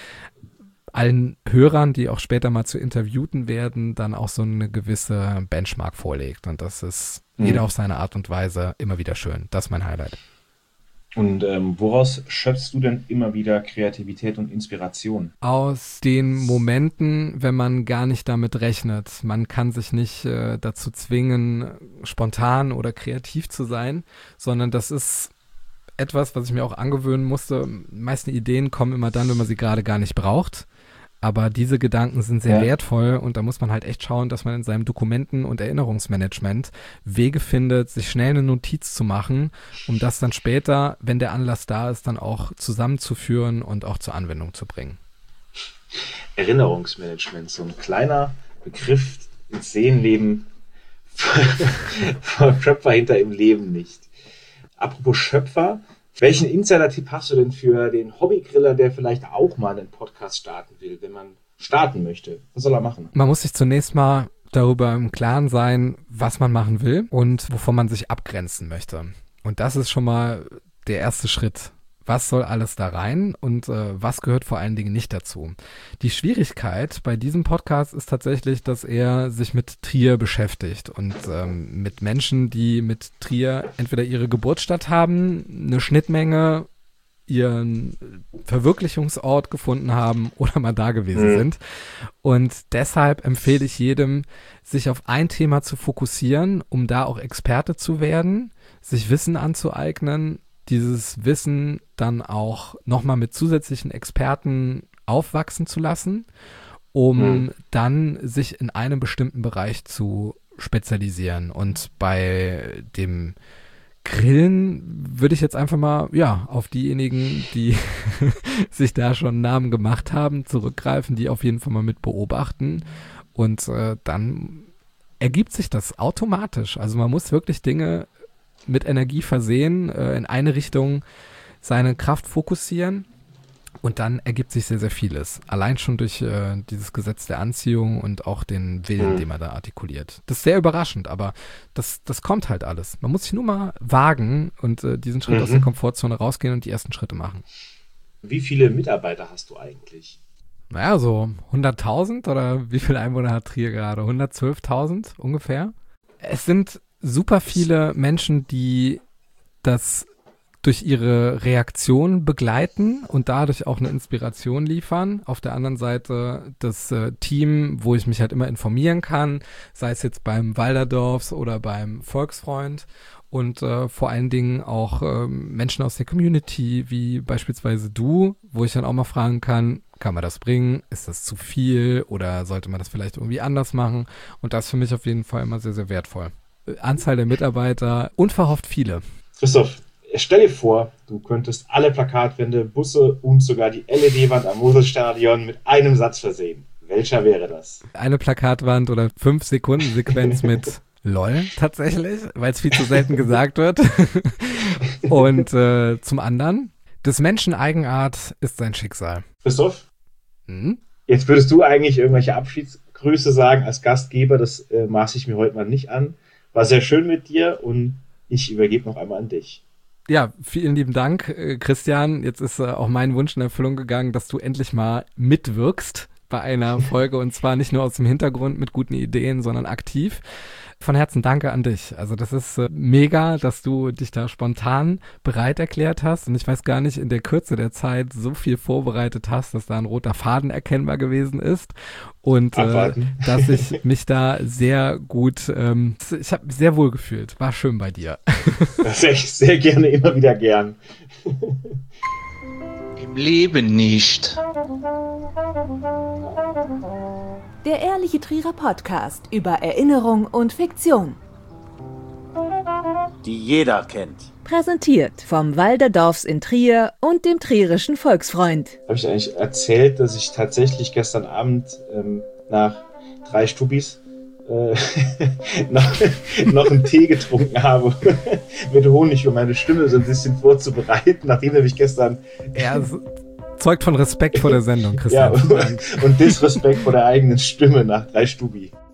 allen Hörern, die auch später mal zu Interviewten werden, dann auch so eine gewisse Benchmark vorlegt. Und das ist jeder auf seine Art und Weise immer wieder schön. Das ist mein Highlight. Und woraus schöpfst du denn immer wieder Kreativität und Inspiration? Aus den Momenten, wenn man gar nicht damit rechnet. Man kann sich nicht dazu zwingen, spontan oder kreativ zu sein, sondern das ist etwas, was ich mir auch angewöhnen musste. Die meisten Ideen kommen immer dann, wenn man sie gerade gar nicht braucht. Aber diese Gedanken sind sehr wertvoll und da muss man halt echt schauen, dass man in seinem Dokumenten- und Erinnerungsmanagement Wege findet, sich schnell eine Notiz zu machen, um das dann später, wenn der Anlass da ist, dann auch zusammenzuführen und auch zur Anwendung zu bringen. Erinnerungsmanagement, so ein kleiner Begriff ins Seelenleben vom Schöpfer hinter im Leben nicht. Apropos Schöpfer, welchen Insider-Tipp hast du denn für den Hobbygriller, der vielleicht auch mal einen Podcast starten will, wenn man starten möchte? Was soll er machen? Man muss sich zunächst mal darüber im Klaren sein, was man machen will und wovon man sich abgrenzen möchte. Und das ist schon mal der erste Schritt. Was soll alles da rein und was gehört vor allen Dingen nicht dazu? Die Schwierigkeit bei diesem Podcast ist tatsächlich, dass er sich mit Trier beschäftigt und mit Menschen, die mit Trier entweder ihre Geburtsstadt haben, eine Schnittmenge, ihren Verwirklichungsort gefunden haben oder mal da gewesen sind. Und deshalb empfehle ich jedem, sich auf ein Thema zu fokussieren, um da auch Experte zu werden, sich Wissen anzueignen, dieses Wissen dann auch nochmal mit zusätzlichen Experten aufwachsen zu lassen, um dann sich in einem bestimmten Bereich zu spezialisieren. Und bei dem Grillen würde ich jetzt einfach mal, auf diejenigen, die sich da schon einen Namen gemacht haben, zurückgreifen, die auf jeden Fall mal mit beobachten. Und dann ergibt sich das automatisch. Also man muss wirklich Dinge mit Energie versehen, in eine Richtung seine Kraft fokussieren und dann ergibt sich sehr, sehr vieles. Allein schon durch dieses Gesetz der Anziehung und auch den Willen, den man da artikuliert. Das ist sehr überraschend, aber das kommt halt alles. Man muss sich nur mal wagen und diesen Schritt aus der Komfortzone rausgehen und die ersten Schritte machen. Wie viele Mitarbeiter hast du eigentlich? Naja, so 100.000 oder wie viele Einwohner hat Trier gerade? 112.000 ungefähr? Es sind super viele Menschen, die das durch ihre Reaktion begleiten und dadurch auch eine Inspiration liefern. Auf der anderen Seite das Team, wo ich mich halt immer informieren kann, sei es jetzt beim Walderdorfs oder beim Volksfreund und vor allen Dingen auch Menschen aus der Community, wie beispielsweise du, wo ich dann auch mal fragen kann man das bringen? Ist das zu viel oder sollte man das vielleicht irgendwie anders machen? Und das ist für mich auf jeden Fall immer sehr, sehr wertvoll. Anzahl der Mitarbeiter, unverhofft viele. Christoph, stell dir vor, du könntest alle Plakatwände, Busse und sogar die LED-Wand am Moselstadion mit einem Satz versehen. Welcher wäre das? Eine Plakatwand oder 5-Sekunden-Sequenz mit LOL tatsächlich, weil es viel zu selten gesagt wird. Und zum anderen, des Menschen Eigenart ist sein Schicksal. Christoph? Jetzt würdest du eigentlich irgendwelche Abschiedsgrüße sagen als Gastgeber, das maße ich mir heute mal nicht an. War sehr schön mit dir und ich übergebe noch einmal an dich. Ja, vielen lieben Dank, Christian. Jetzt ist auch mein Wunsch in Erfüllung gegangen, dass du endlich mal mitwirkst bei einer Folge und zwar nicht nur aus dem Hintergrund mit guten Ideen, sondern aktiv. Von Herzen danke an dich. Also das ist mega, dass du dich da spontan bereit erklärt hast und ich weiß gar nicht, in der Kürze der Zeit so viel vorbereitet hast, dass da ein roter Faden erkennbar gewesen ist und dass ich mich da sehr gut, ich habe mich sehr wohl gefühlt. War schön bei dir. Das echt sehr gerne, immer wieder gern. Im Leben nicht. Der Ehrliche Trierer Podcast über Erinnerung und Fiktion. Die jeder kennt. Präsentiert vom Walderdorfs in Trier und dem Trierischen Volksfreund. Habe ich eigentlich erzählt, dass ich tatsächlich gestern Abend nach 3 Stubis noch einen Tee getrunken habe mit Honig, um meine Stimme so ein bisschen vorzubereiten, nachdem nämlich gestern... Ja, zeugt von Respekt vor der Sendung, Christian. Ja, und Disrespekt vor der eigenen Stimme nach 3 Stubi.